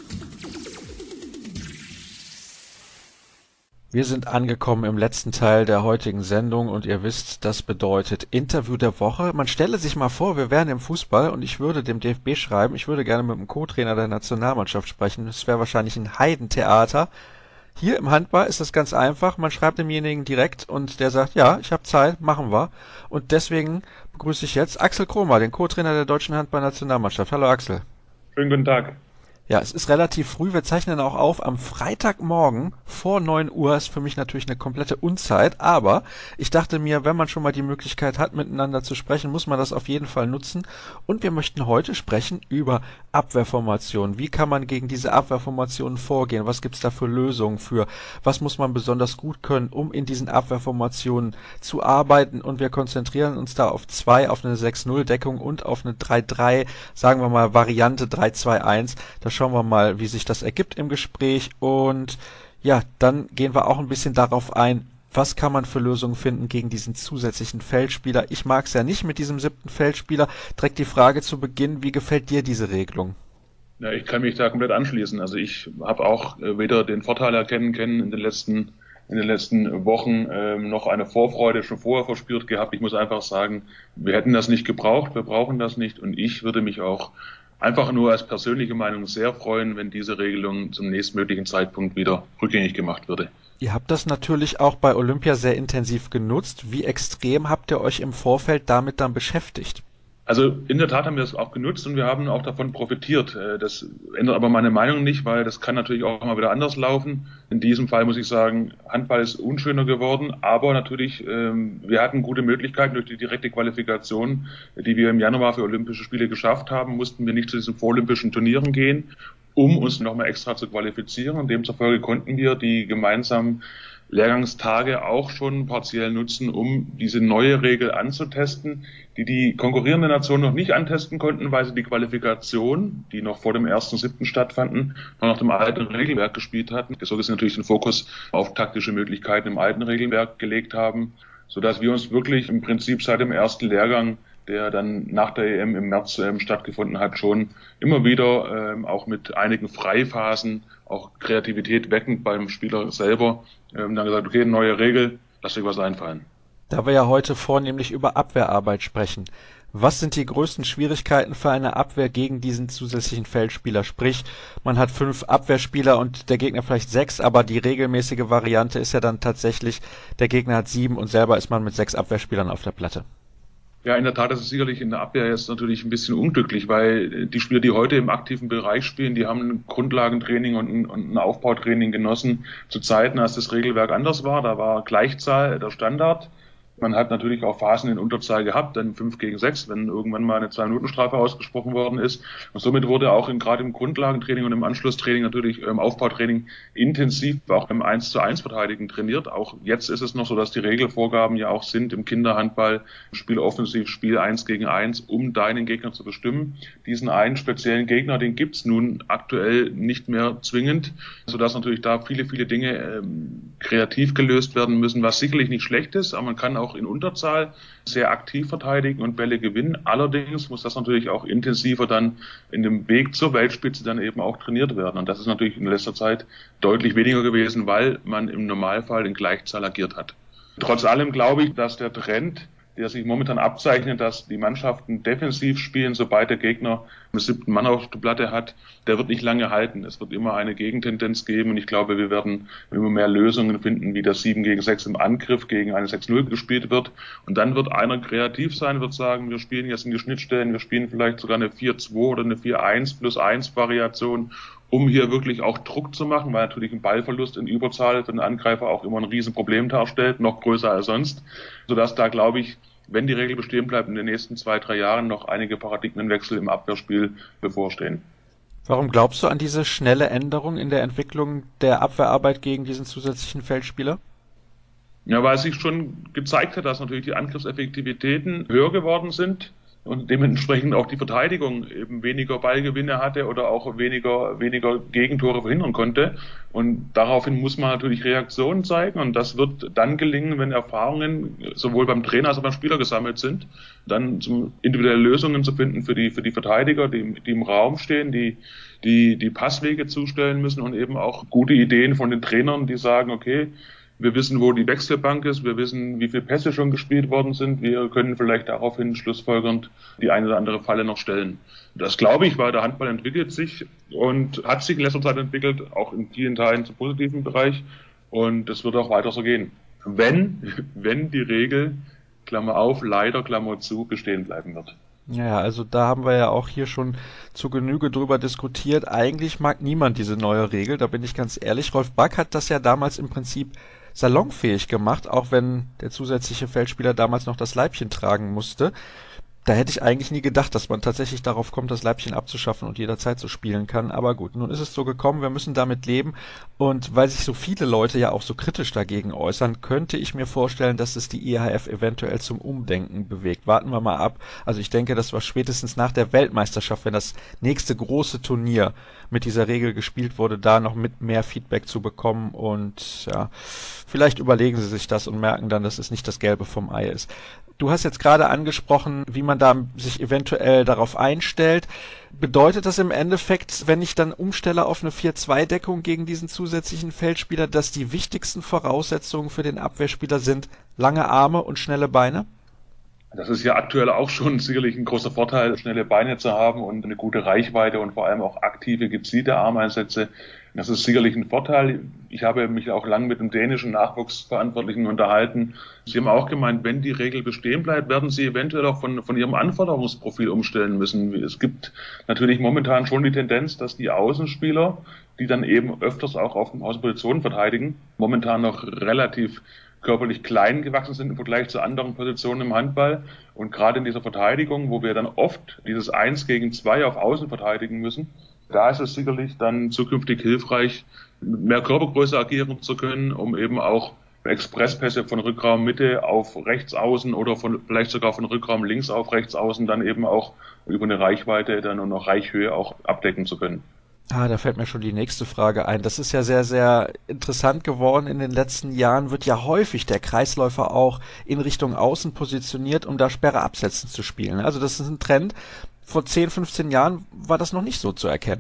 Wir sind angekommen im letzten Teil der heutigen Sendung und ihr wisst, das bedeutet Interview der Woche. Man stelle sich mal vor, wir wären im Fußball und ich würde dem D F B schreiben, ich würde gerne mit dem Co-Trainer der Nationalmannschaft sprechen. Das wäre wahrscheinlich ein Heidentheater. Hier im Handball ist das ganz einfach. Man schreibt demjenigen direkt und der sagt, ja, ich habe Zeit, machen wir. Und deswegen begrüße ich jetzt Axel Kromer, den Co-Trainer der deutschen Handballnationalmannschaft. Hallo Axel. Schönen guten Tag. Ja, es ist relativ früh, wir zeichnen auch auf am Freitagmorgen vor neun Uhr, ist für mich natürlich eine komplette Unzeit, aber ich dachte mir, wenn man schon mal die Möglichkeit hat, miteinander zu sprechen, muss man das auf jeden Fall nutzen und wir möchten heute sprechen über Abwehrformationen. Wie kann man gegen diese Abwehrformationen vorgehen? Was gibt's da für Lösungen für? Was muss man besonders gut können, um in diesen Abwehrformationen zu arbeiten? Und wir konzentrieren uns da auf zwei, auf eine sechs null Deckung und auf eine drei drei, sagen wir mal Variante drei zwei eins. Das schauen wir mal, wie sich das ergibt im Gespräch und ja, dann gehen wir auch ein bisschen darauf ein, was kann man für Lösungen finden gegen diesen zusätzlichen Feldspieler. Ich mag es ja nicht mit diesem siebten Feldspieler. Direkt die Frage zu Beginn, wie gefällt dir diese Regelung? Ja, ich kann mich da komplett anschließen. Also ich habe auch weder den Vorteil erkennen können in den letzten in den letzten Wochen ähm, noch eine Vorfreude schon vorher verspürt gehabt. Ich muss einfach sagen, wir hätten das nicht gebraucht, wir brauchen das nicht und ich würde mich auch einfach nur als persönliche Meinung sehr freuen, wenn diese Regelung zum nächstmöglichen Zeitpunkt wieder rückgängig gemacht würde. Ihr habt das natürlich auch bei Olympia sehr intensiv genutzt. Wie extrem habt ihr euch im Vorfeld damit dann beschäftigt? Also in der Tat haben wir es auch genutzt und wir haben auch davon profitiert. Das ändert aber meine Meinung nicht, weil das kann natürlich auch mal wieder anders laufen. In diesem Fall muss ich sagen, Handball ist unschöner geworden, aber natürlich, wir hatten gute Möglichkeiten durch die direkte Qualifikation, die wir im Januar für Olympische Spiele geschafft haben, mussten wir nicht zu diesen vorolympischen Turnieren gehen, um uns nochmal extra zu qualifizieren. Und demzufolge konnten wir die gemeinsamen Lehrgangstage auch schon partiell nutzen, um diese neue Regel anzutesten, die die konkurrierenden Nationen noch nicht antesten konnten, weil sie die Qualifikation, die noch vor dem ersten siebten stattfanden, noch nach dem alten Regelwerk gespielt hatten. So dass sie natürlich den Fokus auf taktische Möglichkeiten im alten Regelwerk gelegt haben, sodass wir uns wirklich im Prinzip seit dem ersten Lehrgang, der dann nach der E M im März ähm, stattgefunden hat, schon immer wieder ähm, auch mit einigen Freiphasen, auch Kreativität weckend beim Spieler selber, ähm, dann gesagt, okay, neue Regel, lass euch was einfallen. Da wir ja heute vornehmlich über Abwehrarbeit sprechen, was sind die größten Schwierigkeiten für eine Abwehr gegen diesen zusätzlichen Feldspieler? Sprich, man hat fünf Abwehrspieler und der Gegner vielleicht sechs, aber die regelmäßige Variante ist ja dann tatsächlich, der Gegner hat sieben und selber ist man mit sechs Abwehrspielern auf der Platte. Ja, in der Tat, das ist sicherlich in der Abwehr jetzt natürlich ein bisschen unglücklich, weil die Spieler, die heute im aktiven Bereich spielen, die haben ein Grundlagentraining und ein, und ein Aufbautraining genossen zu Zeiten, als das Regelwerk anders war. Da war Gleichzahl der Standard. Man hat natürlich auch Phasen in Unterzahl gehabt, dann fünf gegen sechs, wenn irgendwann mal eine Zwei-Minuten-Strafe ausgesprochen worden ist. Und somit wurde auch in, gerade im Grundlagentraining und im Anschlusstraining natürlich im Aufbautraining intensiv auch im eins zu eins Verteidigen trainiert. Auch jetzt ist es noch so, dass die Regelvorgaben ja auch sind im Kinderhandball, Spiel offensiv, Spiel eins gegen eins, um deinen Gegner zu bestimmen. Diesen einen speziellen Gegner, den gibt's nun aktuell nicht mehr zwingend, sodass natürlich da viele, viele Dinge ähm, kreativ gelöst werden müssen, was sicherlich nicht schlecht ist, aber man kann auch in Unterzahl sehr aktiv verteidigen und Bälle gewinnen. Allerdings muss das natürlich auch intensiver dann in dem Weg zur Weltspitze dann eben auch trainiert werden. Und das ist natürlich in letzter Zeit deutlich weniger gewesen, weil man im Normalfall in Gleichzahl agiert hat. Trotz allem glaube ich, dass der Trend, der sich momentan abzeichnet, dass die Mannschaften defensiv spielen, sobald der Gegner einen siebten Mann auf der Platte hat, der wird nicht lange halten. Es wird immer eine Gegentendenz geben und ich glaube, wir werden immer mehr Lösungen finden, wie das sieben gegen sechs im Angriff gegen eine sechs null gespielt wird. Und dann wird einer kreativ sein, wird sagen, wir spielen jetzt in die Schnittstellen, wir spielen vielleicht sogar eine vier zwei oder eine vier eins plus eins Variation, um hier wirklich auch Druck zu machen, weil natürlich ein Ballverlust in Überzahl für den Angreifer auch immer ein Riesenproblem darstellt, noch größer als sonst, sodass da, glaube ich, wenn die Regel bestehen bleibt, in den nächsten zwei, drei Jahren noch einige Paradigmenwechsel im Abwehrspiel bevorstehen. Warum glaubst du an diese schnelle Änderung in der Entwicklung der Abwehrarbeit gegen diesen zusätzlichen Feldspieler? Ja, weil sich schon gezeigt hat, dass natürlich die Angriffseffektivitäten höher geworden sind und dementsprechend auch die Verteidigung eben weniger Ballgewinne hatte oder auch weniger weniger Gegentore verhindern konnte. Und daraufhin muss man natürlich Reaktionen zeigen und das wird dann gelingen, wenn Erfahrungen sowohl beim Trainer als auch beim Spieler gesammelt sind, dann zum individuelle Lösungen zu finden für die für die Verteidiger, die, die im Raum stehen, die die die Passwege zustellen müssen und eben auch gute Ideen von den Trainern, die sagen, okay, wir wissen, wo die Wechselbank ist, wir wissen, wie viele Pässe schon gespielt worden sind, wir können vielleicht daraufhin schlussfolgernd die eine oder andere Falle noch stellen. Das glaube ich, weil der Handball entwickelt sich und hat sich in letzter Zeit entwickelt, auch in vielen Teilen zum positiven Bereich und das wird auch weiter so gehen. Wenn, wenn die Regel, Klammer auf, leider, Klammer zu, bestehen bleiben wird. Ja, also da haben wir ja auch hier schon zu Genüge drüber diskutiert. Eigentlich mag niemand diese neue Regel, da bin ich ganz ehrlich. Rolf Back hat das ja damals im Prinzip salonfähig gemacht, auch wenn der zusätzliche Feldspieler damals noch das Leibchen tragen musste. Da hätte ich eigentlich nie gedacht, dass man tatsächlich darauf kommt, das Leibchen abzuschaffen und jederzeit so spielen kann. Aber gut, nun ist es so gekommen, wir müssen damit leben. Und weil sich so viele Leute ja auch so kritisch dagegen äußern, könnte ich mir vorstellen, dass es die I H F eventuell zum Umdenken bewegt. Warten wir mal ab. Also ich denke, das war spätestens nach der Weltmeisterschaft, wenn das nächste große Turnier mit dieser Regel gespielt wurde, da noch mit mehr Feedback zu bekommen. Und ja, vielleicht überlegen sie sich das und merken dann, dass es nicht das Gelbe vom Ei ist. Du hast jetzt gerade angesprochen, wie man da sich eventuell darauf einstellt. Bedeutet das im Endeffekt, wenn ich dann umstelle auf eine vier zwei Deckung gegen diesen zusätzlichen Feldspieler, dass die wichtigsten Voraussetzungen für den Abwehrspieler sind lange Arme und schnelle Beine? Das ist ja aktuell auch schon sicherlich ein großer Vorteil, schnelle Beine zu haben und eine gute Reichweite und vor allem auch aktive, gezielte Armeinsätze. Das ist sicherlich ein Vorteil. Ich habe mich auch lang mit dem dänischen Nachwuchsverantwortlichen unterhalten. Sie haben auch gemeint, wenn die Regel bestehen bleibt, werden sie eventuell auch von, von ihrem Anforderungsprofil umstellen müssen. Es gibt natürlich momentan schon die Tendenz, dass die Außenspieler, die dann eben öfters auch auf den Außenpositionen verteidigen, momentan noch relativ körperlich klein gewachsen sind im Vergleich zu anderen Positionen im Handball. Und gerade in dieser Verteidigung, wo wir dann oft dieses eins gegen zwei auf Außen verteidigen müssen, da ist es sicherlich dann zukünftig hilfreich, mit mehr Körpergröße agieren zu können, um eben auch Expresspässe von Rückraum Mitte auf rechts außen oder von, vielleicht sogar von Rückraum links auf rechts außen dann eben auch über eine Reichweite dann und noch Reichhöhe auch abdecken zu können. Ah, da fällt mir schon die nächste Frage ein. Das ist ja sehr, sehr interessant geworden in den letzten Jahren. Wird ja häufig der Kreisläufer auch in Richtung Außen positioniert, um da Sperre absetzen zu spielen. Also das ist ein Trend. Vor zehn, fünfzehn Jahren war das noch nicht so zu erkennen.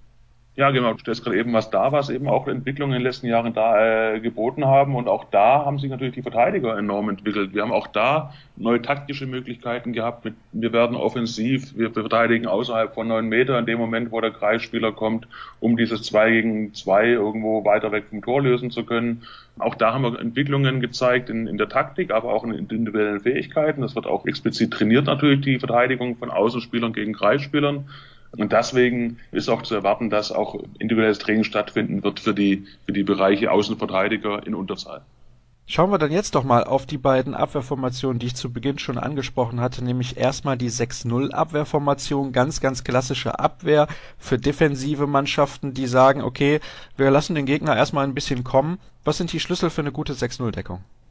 Ja, genau. Du stellst gerade eben was da, was eben auch Entwicklungen in den letzten Jahren da äh, geboten haben. Und auch da haben sich natürlich die Verteidiger enorm entwickelt. Wir haben auch da neue taktische Möglichkeiten gehabt. Mit, wir werden offensiv, wir verteidigen außerhalb von neun Meter in dem Moment, wo der Kreisspieler kommt, um dieses zwei gegen zwei irgendwo weiter weg vom Tor lösen zu können. Auch da haben wir Entwicklungen gezeigt in, in der Taktik, aber auch in individuellen Fähigkeiten. Das wird auch explizit trainiert natürlich, die Verteidigung von Außenspielern gegen Kreisspielern. Und deswegen ist auch zu erwarten, dass auch individuelles Training stattfinden wird für die, für die Bereiche Außenverteidiger in Unterzahl. Schauen wir dann jetzt doch mal auf die beiden Abwehrformationen, die ich zu Beginn schon angesprochen hatte, nämlich erstmal die sechs null Abwehrformation, ganz, ganz klassische Abwehr für defensive Mannschaften, die sagen, okay, wir lassen den Gegner erstmal ein bisschen kommen. Was sind die Schlüssel für eine gute sechs null Deckung?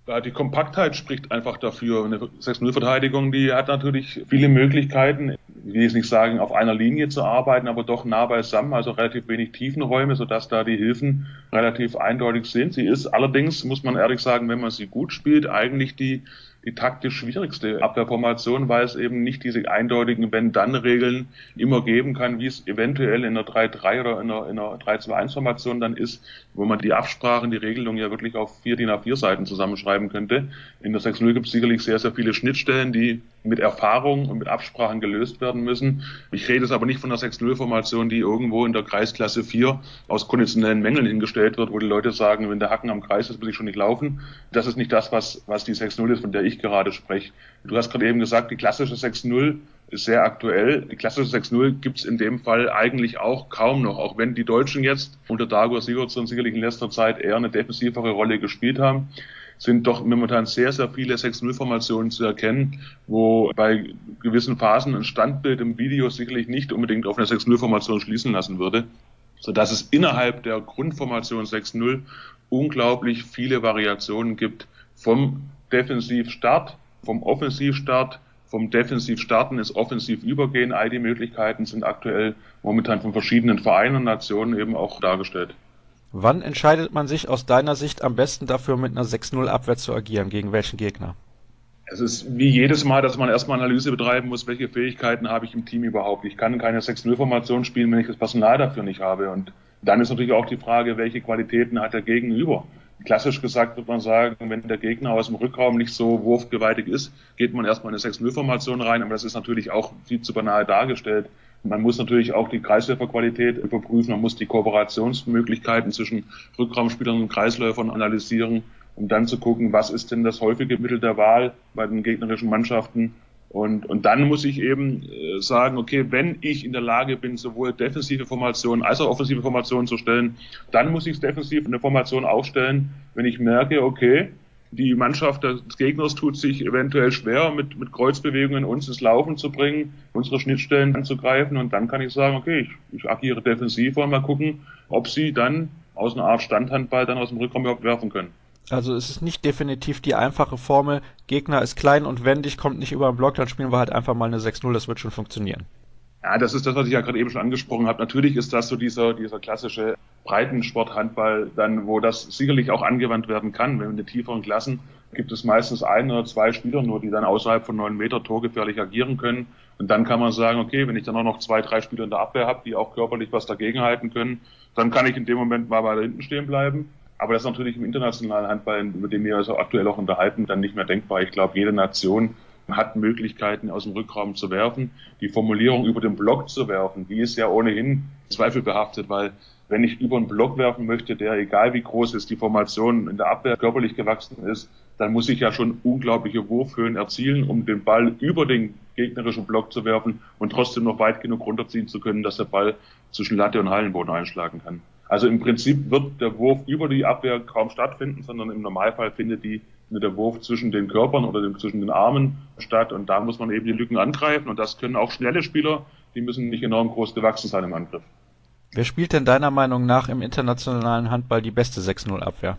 Ja, die Kompaktheit spricht einfach dafür. Eine sechs null Verteidigung, die hat natürlich viele Möglichkeiten, ich will jetzt nicht sagen, auf einer Linie zu arbeiten, aber doch nah beisammen, also relativ wenig Tiefenräume, sodass da die Hilfen relativ eindeutig sind. Sie ist allerdings, muss man ehrlich sagen, wenn man sie gut spielt, eigentlich die die taktisch schwierigste Abwehrformation, weil es eben nicht diese eindeutigen Wenn-Dann-Regeln immer geben kann, wie es eventuell in einer drei drei oder in einer, in einer drei zwei eins Formation dann ist, wo man die Absprachen, die Regelung ja wirklich auf vier D I N A vier Seiten zusammenschreiben könnte. In der sechs null gibt es sicherlich sehr, sehr viele Schnittstellen, die mit Erfahrung und mit Absprachen gelöst werden müssen. Ich rede jetzt aber nicht von einer sechs null Formation, die irgendwo in der Kreisklasse vier aus konditionellen Mängeln hingestellt wird, wo die Leute sagen, wenn der Haken am Kreis ist, will ich schon nicht laufen. Das ist nicht das, was, was die sechs null ist, von der ich gerade spreche. Du hast gerade eben gesagt, die klassische sechs null ist sehr aktuell. Die klassische sechs null gibt es in dem Fall eigentlich auch kaum noch, auch wenn die Deutschen jetzt unter Dagur Sigurdsson sicherlich in letzter Zeit eher eine defensivere Rolle gespielt haben, sind doch momentan sehr, sehr viele sechs null Formationen zu erkennen, wo bei gewissen Phasen ein Standbild im Video sicherlich nicht unbedingt auf eine sechs null Formation schließen lassen würde, sodass es innerhalb der Grundformation sechs null unglaublich viele Variationen gibt, vom Defensivstart, vom Offensivstart, vom Defensivstarten ins Offensivübergehen. All die Möglichkeiten sind aktuell momentan von verschiedenen Vereinen und Nationen eben auch dargestellt. Wann entscheidet man sich aus deiner Sicht am besten dafür, mit einer sechs null Abwehr zu agieren? Gegen welchen Gegner? Es ist wie jedes Mal, dass man erstmal Analyse betreiben muss, welche Fähigkeiten habe ich im Team überhaupt. Ich kann keine sechs null Formation spielen, wenn ich das Personal dafür nicht habe. Und dann ist natürlich auch die Frage, welche Qualitäten hat der Gegenüber. Klassisch gesagt wird man sagen, wenn der Gegner aus dem Rückraum nicht so wurfgewaltig ist, geht man erstmal in eine sechs null Formation rein, aber das ist natürlich auch viel zu banal dargestellt. Man muss natürlich auch die Kreisläuferqualität überprüfen, man muss die Kooperationsmöglichkeiten zwischen Rückraumspielern und Kreisläufern analysieren, um dann zu gucken, was ist denn das häufige Mittel der Wahl bei den gegnerischen Mannschaften. Und, und dann muss ich eben äh, sagen, okay, wenn ich in der Lage bin, sowohl defensive Formationen als auch offensive Formationen zu stellen, dann muss ich defensiv eine Formation aufstellen, wenn ich merke, okay, die Mannschaft des Gegners tut sich eventuell schwer, mit, mit Kreuzbewegungen uns ins Laufen zu bringen, unsere Schnittstellen anzugreifen, und dann kann ich sagen, okay, ich, ich agiere defensiv und mal gucken, ob sie dann aus einer Art Standhandball dann aus dem Rückraum überhaupt werfen können. Also es ist nicht definitiv die einfache Formel, Gegner ist klein und wendig, kommt nicht über den Block, dann spielen wir halt einfach mal eine sechs null, das wird schon funktionieren. Ja, das ist das, was ich ja gerade eben schon angesprochen habe. Natürlich ist das so dieser, dieser klassische Breitensporthandball, dann, wo das sicherlich auch angewandt werden kann. Wenn in den tieferen Klassen gibt es meistens ein oder zwei Spieler nur, die dann außerhalb von neun Meter torgefährlich agieren können. Und dann kann man sagen, okay, wenn ich dann auch noch zwei, drei Spieler in der Abwehr habe, die auch körperlich was dagegenhalten können, dann kann ich in dem Moment mal weiter hinten stehen bleiben. Aber das ist natürlich im internationalen Handball, über den wir also aktuell auch unterhalten, dann nicht mehr denkbar. Ich glaube, jede Nation hat Möglichkeiten, aus dem Rückraum zu werfen. Die Formulierung über den Block zu werfen, die ist ja ohnehin zweifelbehaftet, weil wenn ich über einen Block werfen möchte, der, egal wie groß ist, die Formation in der Abwehr körperlich gewachsen ist, dann muss ich ja schon unglaubliche Wurfhöhen erzielen, um den Ball über den gegnerischen Block zu werfen und trotzdem noch weit genug runterziehen zu können, dass der Ball zwischen Latte und Hallenboden einschlagen kann. Also im Prinzip wird der Wurf über die Abwehr kaum stattfinden, sondern im Normalfall findet die mit der Wurf zwischen den Körpern oder den, zwischen den Armen statt, und da muss man eben die Lücken angreifen, und das können auch schnelle Spieler, die müssen nicht enorm groß gewachsen sein im Angriff. Wer spielt denn deiner Meinung nach im internationalen Handball die beste sechs null Abwehr?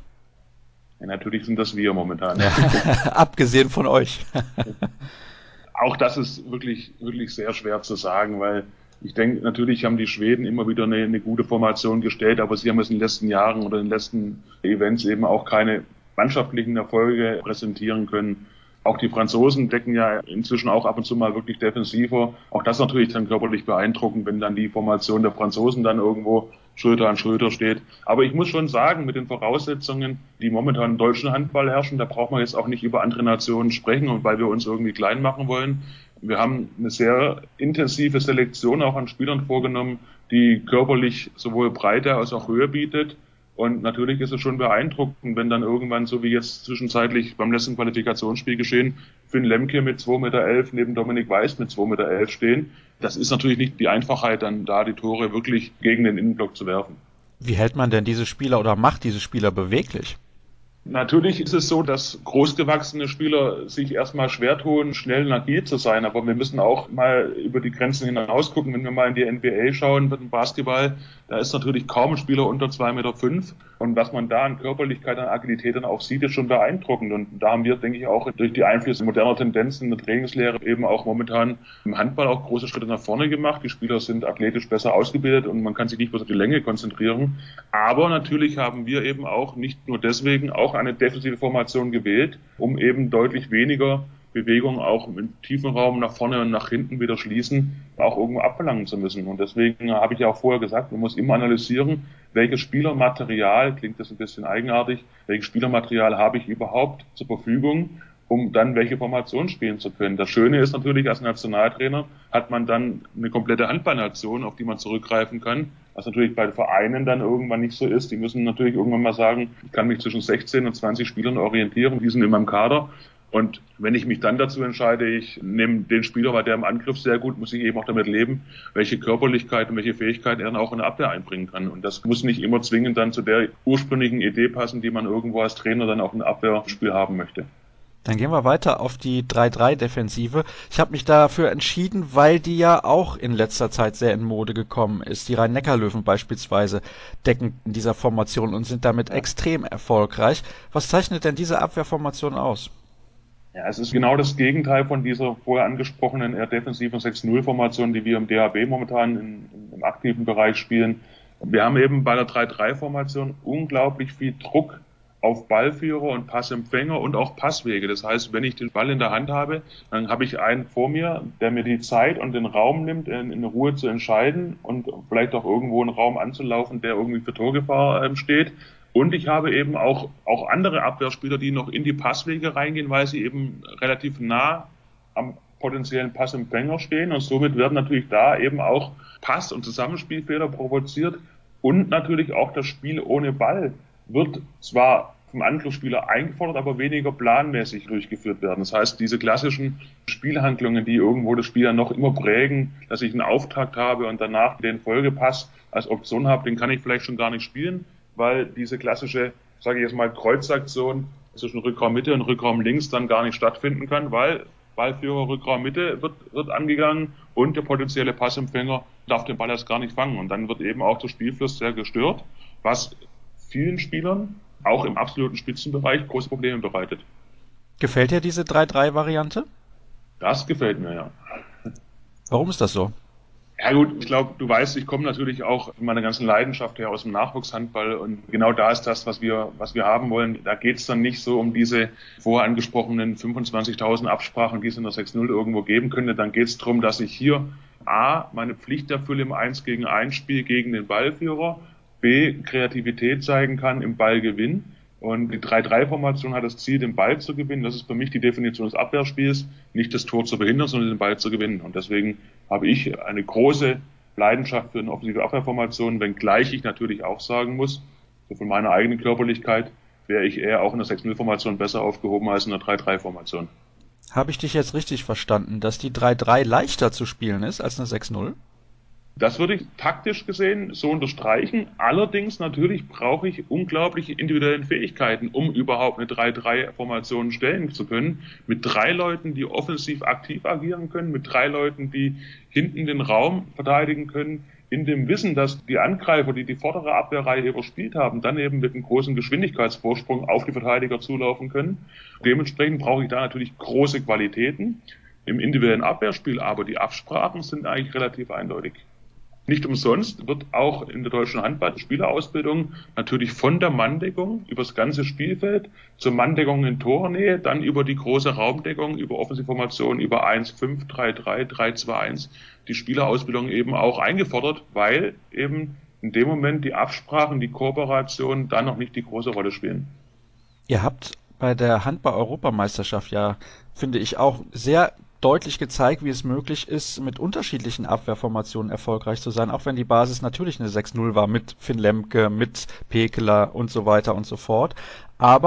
Ja, natürlich sind das wir momentan. Ja. Abgesehen von euch. Auch das ist wirklich, wirklich sehr schwer zu sagen, weil ich denke, natürlich haben die Schweden immer wieder eine, eine gute Formation gestellt, aber sie haben es in den letzten Jahren oder in den letzten Events eben auch keine mannschaftlichen Erfolge präsentieren können. Auch die Franzosen decken ja inzwischen auch ab und zu mal wirklich defensiver. Auch das natürlich dann körperlich beeindruckend, wenn dann die Formation der Franzosen dann irgendwo Schulter an Schulter steht. Aber ich muss schon sagen, mit den Voraussetzungen, die momentan im deutschen Handball herrschen, da braucht man jetzt auch nicht über andere Nationen sprechen, und weil wir uns irgendwie klein machen wollen. Wir haben eine sehr intensive Selektion auch an Spielern vorgenommen, die körperlich sowohl Breite als auch Höhe bietet. Und natürlich ist es schon beeindruckend, wenn dann irgendwann, so wie jetzt zwischenzeitlich beim letzten Qualifikationsspiel geschehen, Finn Lemke mit zwei Meter elf neben Dominik Weiß mit zwei Meter elf stehen. Das ist natürlich nicht die Einfachheit, dann da die Tore wirklich gegen den Innenblock zu werfen. Wie hält man denn diese Spieler oder macht diese Spieler beweglich? Natürlich ist es so, dass großgewachsene Spieler sich erstmal schwer tun, schnell und agil zu sein. Aber wir müssen auch mal über die Grenzen hinaus gucken. Wenn wir mal in die N B A schauen, mit dem Basketball, da ist natürlich kaum ein Spieler unter zwei Komma fünf Meter. Und was man da an Körperlichkeit, an Agilität dann auch sieht, ist schon beeindruckend. Und da haben wir, denke ich, auch durch die Einflüsse moderner Tendenzen in der Trainingslehre eben auch momentan im Handball auch große Schritte nach vorne gemacht. Die Spieler sind athletisch besser ausgebildet und man kann sich nicht bloß auf die Länge konzentrieren. Aber natürlich haben wir eben auch nicht nur deswegen auch eine defensive Formation gewählt, um eben deutlich weniger Bewegung auch im tiefen Raum nach vorne und nach hinten wieder schließen, auch irgendwo abverlangen zu müssen. Und deswegen habe ich ja auch vorher gesagt, man muss immer analysieren, welches Spielermaterial, klingt das ein bisschen eigenartig, welches Spielermaterial habe ich überhaupt zur Verfügung, um dann welche Formation spielen zu können. Das Schöne ist natürlich, als Nationaltrainer hat man dann eine komplette Handballnation, auf die man zurückgreifen kann, was natürlich bei den Vereinen dann irgendwann nicht so ist. Die müssen natürlich irgendwann mal sagen, ich kann mich zwischen sechzehn und zwanzig Spielern orientieren, die sind in meinem Kader. Und wenn ich mich dann dazu entscheide, ich nehme den Spieler, weil der im Angriff sehr gut, muss ich eben auch damit leben, welche Körperlichkeit und welche Fähigkeiten er dann auch in der Abwehr einbringen kann. Und das muss nicht immer zwingend dann zu der ursprünglichen Idee passen, die man irgendwo als Trainer dann auch im Abwehrspiel haben möchte. Dann gehen wir weiter auf die drei drei Defensive. Ich habe mich dafür entschieden, weil die ja auch in letzter Zeit sehr in Mode gekommen ist. Die Rhein-Neckar-Löwen beispielsweise decken in dieser Formation und sind damit extrem erfolgreich. Was zeichnet denn diese Abwehrformation aus? Ja, es ist genau das Gegenteil von dieser vorher angesprochenen eher defensiven sechs null Formation, die wir im D H B momentan in, im aktiven Bereich spielen. Wir haben eben bei der drei drei Formation unglaublich viel Druck auf Ballführer und Passempfänger und auch Passwege. Das heißt, wenn ich den Ball in der Hand habe, dann habe ich einen vor mir, der mir die Zeit und den Raum nimmt, in, in Ruhe zu entscheiden und vielleicht auch irgendwo einen Raum anzulaufen, der irgendwie für Torgefahr ähm, steht. Und ich habe eben auch, auch andere Abwehrspieler, die noch in die Passwege reingehen, weil sie eben relativ nah am potenziellen Passempfänger stehen. Und somit werden natürlich da eben auch Pass- und Zusammenspielfehler provoziert. Und natürlich auch das Spiel ohne Ball wird zwar vom Angriffsspieler eingefordert, aber weniger planmäßig durchgeführt werden. Das heißt, diese klassischen Spielhandlungen, die irgendwo das Spiel noch immer prägen, dass ich einen Auftakt habe und danach den Folgepass als Option habe, den kann ich vielleicht schon gar nicht spielen, weil diese klassische, sage ich jetzt mal, Kreuzaktion zwischen Rückraum Mitte und Rückraum links dann gar nicht stattfinden kann, weil Ballführer Rückraum Mitte wird, wird angegangen und der potenzielle Passempfänger darf den Ball erst gar nicht fangen. Und dann wird eben auch der Spielfluss sehr gestört, was vielen Spielern, auch im absoluten Spitzenbereich, große Probleme bereitet. Gefällt dir diese drei drei Variante? Das gefällt mir, ja. Warum ist das so? Ja gut, ich glaube, du weißt, ich komme natürlich auch von meiner ganzen Leidenschaft her aus dem Nachwuchshandball und genau da ist das, was wir was wir haben wollen. Da geht es dann nicht so um diese vorher angesprochenen fünfundzwanzigtausend Absprachen, die es in der sechs null irgendwo geben könnte. Dann geht es darum, dass ich hier A, meine Pflicht erfülle im eins gegen eins Spiel gegen den Ballführer, B, Kreativität zeigen kann im Ballgewinn. Und die drei drei Formation hat das Ziel, den Ball zu gewinnen. Das ist für mich die Definition des Abwehrspiels, nicht das Tor zu behindern, sondern den Ball zu gewinnen. Und deswegen habe ich eine große Leidenschaft für eine offensive Abwehrformation, wenngleich ich natürlich auch sagen muss, so von meiner eigenen Körperlichkeit wäre ich eher auch in der sechs null Formation besser aufgehoben als in der drei drei Formation. Habe ich dich jetzt richtig verstanden, dass die drei drei leichter zu spielen ist als eine sechs null? Das würde ich taktisch gesehen so unterstreichen. Allerdings natürlich brauche ich unglaubliche individuelle Fähigkeiten, um überhaupt eine drei drei Formation stellen zu können. Mit drei Leuten, die offensiv aktiv agieren können, mit drei Leuten, die hinten den Raum verteidigen können, in dem Wissen, dass die Angreifer, die die vordere Abwehrreihe überspielt haben, dann eben mit einem großen Geschwindigkeitsvorsprung auf die Verteidiger zulaufen können. Dementsprechend brauche ich da natürlich große Qualitäten im individuellen Abwehrspiel, aber die Absprachen sind eigentlich relativ eindeutig. Nicht umsonst wird auch in der deutschen Handball-Spielerausbildung natürlich von der Manndeckung über das ganze Spielfeld zur Manndeckung in Tornähe, dann über die große Raumdeckung, über Offensivformationen, über eins fünf, drei drei, drei zwei eins die Spielerausbildung eben auch eingefordert, weil eben in dem Moment die Absprachen, die Kooperation dann noch nicht die große Rolle spielen. Ihr habt bei der Handball-Europameisterschaft ja, finde ich, auch sehr deutlich gezeigt, wie es möglich ist, mit unterschiedlichen Abwehrformationen erfolgreich zu sein, auch wenn die Basis natürlich eine sechs null war, mit Finn Lemke, mit Pekeler und so weiter und so fort. Aber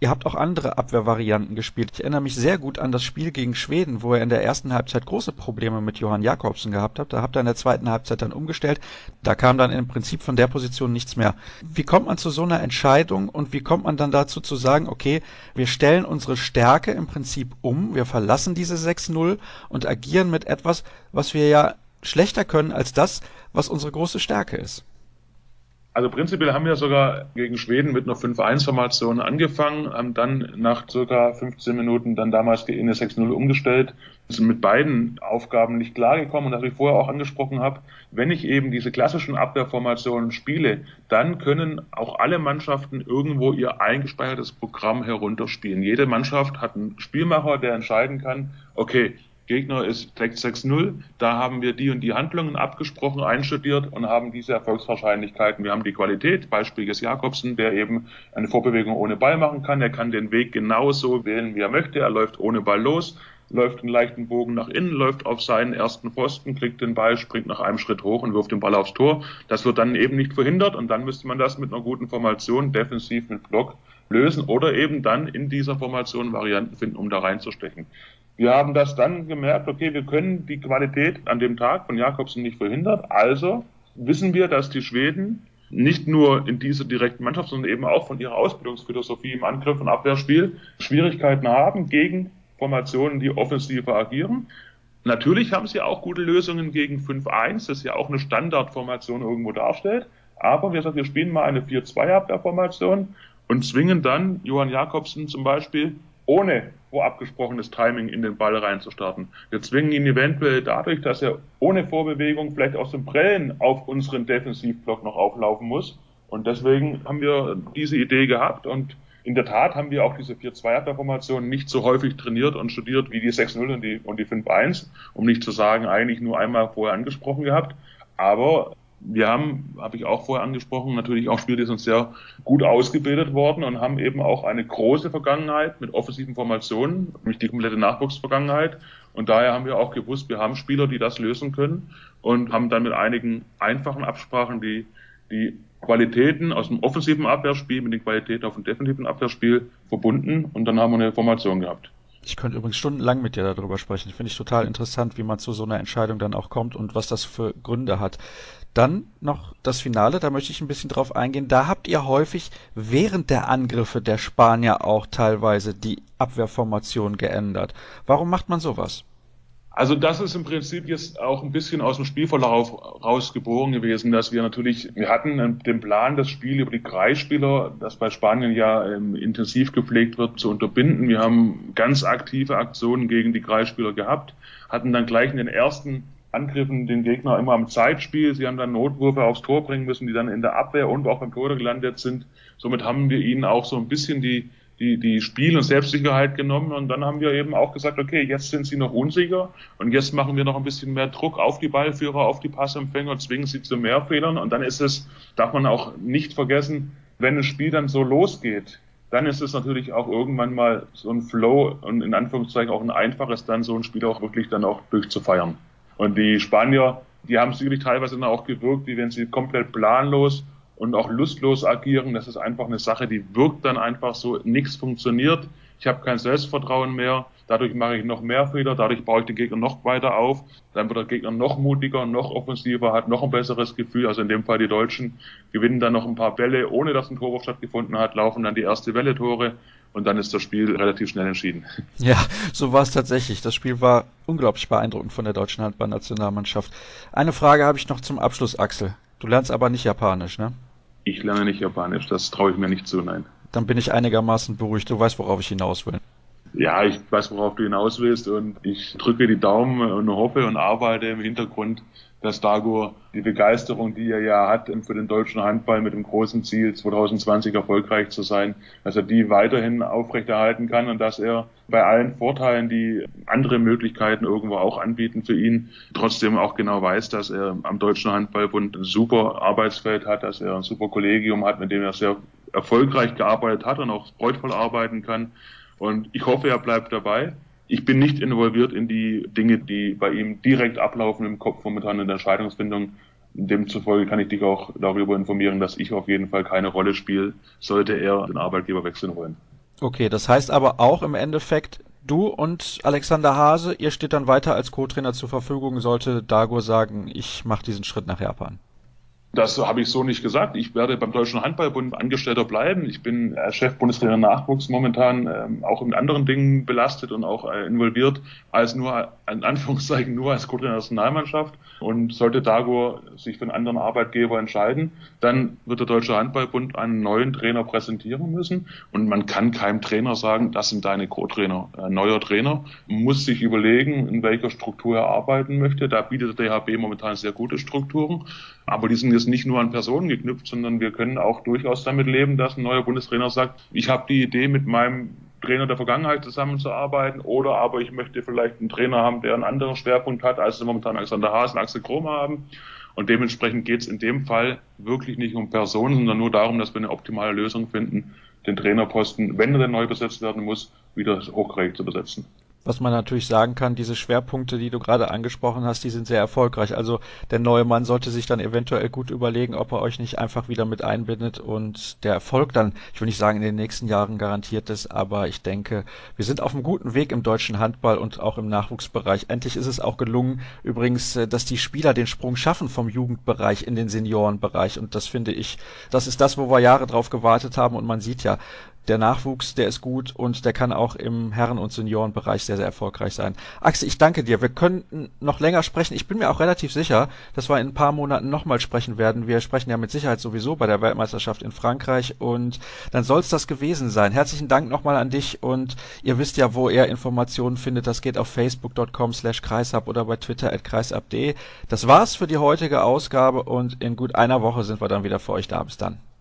ihr habt auch andere Abwehrvarianten gespielt. Ich erinnere mich sehr gut an das Spiel gegen Schweden, wo ihr in der ersten Halbzeit große Probleme mit Johan Jakobsen gehabt habt. Da habt ihr in der zweiten Halbzeit dann umgestellt. Da kam dann im Prinzip von der Position nichts mehr. Wie kommt man zu so einer Entscheidung und wie kommt man dann dazu zu sagen, okay, wir stellen unsere Stärke im Prinzip um, wir verlassen diese sechs null und agieren mit etwas, was wir ja schlechter können als das, was unsere große Stärke ist? Also prinzipiell haben wir sogar gegen Schweden mit einer fünf eins Formation angefangen, haben dann nach circa fünfzehn Minuten dann damals in eine sechs null umgestellt, sind mit beiden Aufgaben nicht klargekommen. Und was ich vorher auch angesprochen habe, wenn ich eben diese klassischen Abwehrformationen spiele, dann können auch alle Mannschaften irgendwo ihr eingespeichertes Programm herunterspielen. Jede Mannschaft hat einen Spielmacher, der entscheiden kann, okay, Gegner ist direkt sechs null, da haben wir die und die Handlungen abgesprochen, einstudiert und haben diese Erfolgswahrscheinlichkeiten. Wir haben die Qualität, Beispiel ist Jakobsen, der eben eine Vorbewegung ohne Ball machen kann. Er kann den Weg genauso wählen, wie er möchte. Er läuft ohne Ball los, läuft einen leichten Bogen nach innen, läuft auf seinen ersten Pfosten, kriegt den Ball, springt nach einem Schritt hoch und wirft den Ball aufs Tor. Das wird dann eben nicht verhindert und dann müsste man das mit einer guten Formation, defensiv mit Block, lösen oder eben dann in dieser Formation Varianten finden, um da reinzustechen. Wir haben das dann gemerkt, okay, wir können die Qualität an dem Tag von Jakobsen nicht verhindern. Also wissen wir, dass die Schweden nicht nur in dieser direkten Mannschaft, sondern eben auch von ihrer Ausbildungsphilosophie im Angriff- und Abwehrspiel Schwierigkeiten haben gegen Formationen, die offensiver agieren. Natürlich haben sie auch gute Lösungen gegen fünf eins, das ja auch eine Standardformation irgendwo darstellt. Aber wir sagen, wir spielen mal eine vier zwei Abwehrformation und zwingen dann Johan Jakobsen zum Beispiel ohne vorabgesprochenes Timing in den Ball reinzustarten. Wir zwingen ihn eventuell dadurch, dass er ohne Vorbewegung vielleicht aus dem Prellen auf unseren Defensivblock noch auflaufen muss. Und deswegen haben wir diese Idee gehabt und in der Tat haben wir auch diese vier zwei Abwehrformation nicht so häufig trainiert und studiert wie die sechs null und die, und die fünf eins, um nicht zu sagen, eigentlich nur einmal vorher angesprochen gehabt. Aber wir haben, habe ich auch vorher angesprochen, natürlich auch Spieler, die sind sehr gut ausgebildet worden und haben eben auch eine große Vergangenheit mit offensiven Formationen, nämlich die komplette Nachwuchsvergangenheit. Und daher haben wir auch gewusst, wir haben Spieler, die das lösen können und haben dann mit einigen einfachen Absprachen die, die Qualitäten aus dem offensiven Abwehrspiel mit den Qualitäten auf dem defensiven Abwehrspiel verbunden und dann haben wir eine Formation gehabt. Ich könnte übrigens stundenlang mit dir darüber sprechen. Finde ich total interessant, wie man zu so einer Entscheidung dann auch kommt und was das für Gründe hat. Dann noch das Finale, da möchte ich ein bisschen drauf eingehen. Da habt ihr häufig während der Angriffe der Spanier auch teilweise die Abwehrformation geändert. Warum macht man sowas? Also das ist im Prinzip jetzt auch ein bisschen aus dem Spielverlauf rausgeboren gewesen, dass wir natürlich, wir hatten den Plan, das Spiel über die Kreisspieler, das bei Spanien ja ähm, intensiv gepflegt wird, zu unterbinden. Wir haben ganz aktive Aktionen gegen die Kreisspieler gehabt, hatten dann gleich in den ersten Angriffen den Gegner immer am Zeitspiel. Sie haben dann Notwürfe aufs Tor bringen müssen, die dann in der Abwehr und auch beim Tor gelandet sind. Somit haben wir ihnen auch so ein bisschen die die die Spiel- und Selbstsicherheit genommen und dann haben wir eben auch gesagt, okay, jetzt sind sie noch unsicher und jetzt machen wir noch ein bisschen mehr Druck auf die Ballführer, auf die Passempfänger, zwingen sie zu mehr Fehlern und dann ist es, darf man auch nicht vergessen, wenn das Spiel dann so losgeht, dann ist es natürlich auch irgendwann mal so ein Flow und in Anführungszeichen auch ein einfaches, dann so ein Spiel auch wirklich dann auch durchzufeiern. Und die Spanier, die haben sicherlich teilweise dann auch gewirkt, wie wenn sie komplett planlos und auch lustlos agieren. Das ist einfach eine Sache, die wirkt dann einfach so, nichts funktioniert. Ich habe kein Selbstvertrauen mehr, dadurch mache ich noch mehr Fehler, dadurch baue ich den Gegner noch weiter auf, dann wird der Gegner noch mutiger, noch offensiver, hat noch ein besseres Gefühl, also in dem Fall die Deutschen gewinnen dann noch ein paar Bälle, ohne dass ein Torwurf stattgefunden hat, laufen dann die erste Welle Tore und dann ist das Spiel relativ schnell entschieden. Ja, so war es tatsächlich. Das Spiel war unglaublich beeindruckend von der deutschen Handballnationalmannschaft. Eine Frage habe ich noch zum Abschluss, Axel. Du lernst aber nicht Japanisch, ne? Ich lerne nicht Japanisch, das traue ich mir nicht zu, nein. Dann bin ich einigermaßen beruhigt. Du weißt, worauf ich hinaus will. Ja, ich weiß, worauf du hinaus willst und ich drücke die Daumen und hoffe und arbeite im Hintergrund, dass Dagur die Begeisterung, die er ja hat für den deutschen Handball mit dem großen Ziel, zwanzig zwanzig erfolgreich zu sein, dass er die weiterhin aufrechterhalten kann und dass er bei allen Vorteilen, die andere Möglichkeiten irgendwo auch anbieten für ihn, trotzdem auch genau weiß, dass er am Deutschen Handballbund ein super Arbeitsfeld hat, dass er ein super Kollegium hat, mit dem er sehr erfolgreich gearbeitet hat und auch freudvoll arbeiten kann. Und ich hoffe, er bleibt dabei. Ich bin nicht involviert in die Dinge, die bei ihm direkt ablaufen im Kopf momentan in der Entscheidungsfindung. Demzufolge kann ich dich auch darüber informieren, dass ich auf jeden Fall keine Rolle spiele, sollte er den Arbeitgeber wechseln wollen. Okay, das heißt aber auch im Endeffekt, du und Alexander Hase, ihr steht dann weiter als Co-Trainer zur Verfügung, sollte Dagur sagen, ich mache diesen Schritt nach Japan. Das habe ich so nicht gesagt. Ich werde beim Deutschen Handballbund Angestellter bleiben. Ich bin als Chef-Bundestrainer Nachwuchs momentan ähm, auch in anderen Dingen belastet und auch äh, involviert, als nur, in Anführungszeichen, nur als Co-Trainer der Nationalmannschaft. Und sollte Dagur sich für einen anderen Arbeitgeber entscheiden, dann wird der Deutsche Handballbund einen neuen Trainer präsentieren müssen. Und man kann keinem Trainer sagen, das sind deine Co-Trainer. Ein neuer Trainer muss sich überlegen, in welcher Struktur er arbeiten möchte. Da bietet der D H B momentan sehr gute Strukturen. Aber die sind jetzt nicht nur an Personen geknüpft, sondern wir können auch durchaus damit leben, dass ein neuer Bundestrainer sagt, ich habe die Idee, mit meinem Trainer der Vergangenheit zusammenzuarbeiten, oder aber ich möchte vielleicht einen Trainer haben, der einen anderen Schwerpunkt hat, als wir momentan Alexander Haas und Axel Kromer haben. Und dementsprechend geht es in dem Fall wirklich nicht um Personen, sondern nur darum, dass wir eine optimale Lösung finden, den Trainerposten, wenn er denn neu besetzt werden muss, wieder hochgeregt zu besetzen. Was man natürlich sagen kann, diese Schwerpunkte, die du gerade angesprochen hast, die sind sehr erfolgreich. Also der neue Mann sollte sich dann eventuell gut überlegen, ob er euch nicht einfach wieder mit einbindet und der Erfolg dann, ich will nicht sagen in den nächsten Jahren garantiert ist, aber ich denke, wir sind auf einem guten Weg im deutschen Handball und auch im Nachwuchsbereich. Endlich ist es auch gelungen, übrigens, dass die Spieler den Sprung schaffen vom Jugendbereich in den Seniorenbereich, und das finde ich, das ist das, wo wir Jahre drauf gewartet haben, und man sieht ja, der Nachwuchs, der ist gut und der kann auch im Herren- und Seniorenbereich sehr, sehr erfolgreich sein. Axel, ich danke dir. Wir könnten noch länger sprechen. Ich bin mir auch relativ sicher, dass wir in ein paar Monaten nochmal sprechen werden. Wir sprechen ja mit Sicherheit sowieso bei der Weltmeisterschaft in Frankreich, und dann soll es das gewesen sein. Herzlichen Dank nochmal an dich, und ihr wisst ja, wo ihr Informationen findet. Das geht auf facebook punkt com slash kreishab oder bei Twitter at kreishab punkt de. Das war's für die heutige Ausgabe, und in gut einer Woche sind wir dann wieder für euch da. Bis dann.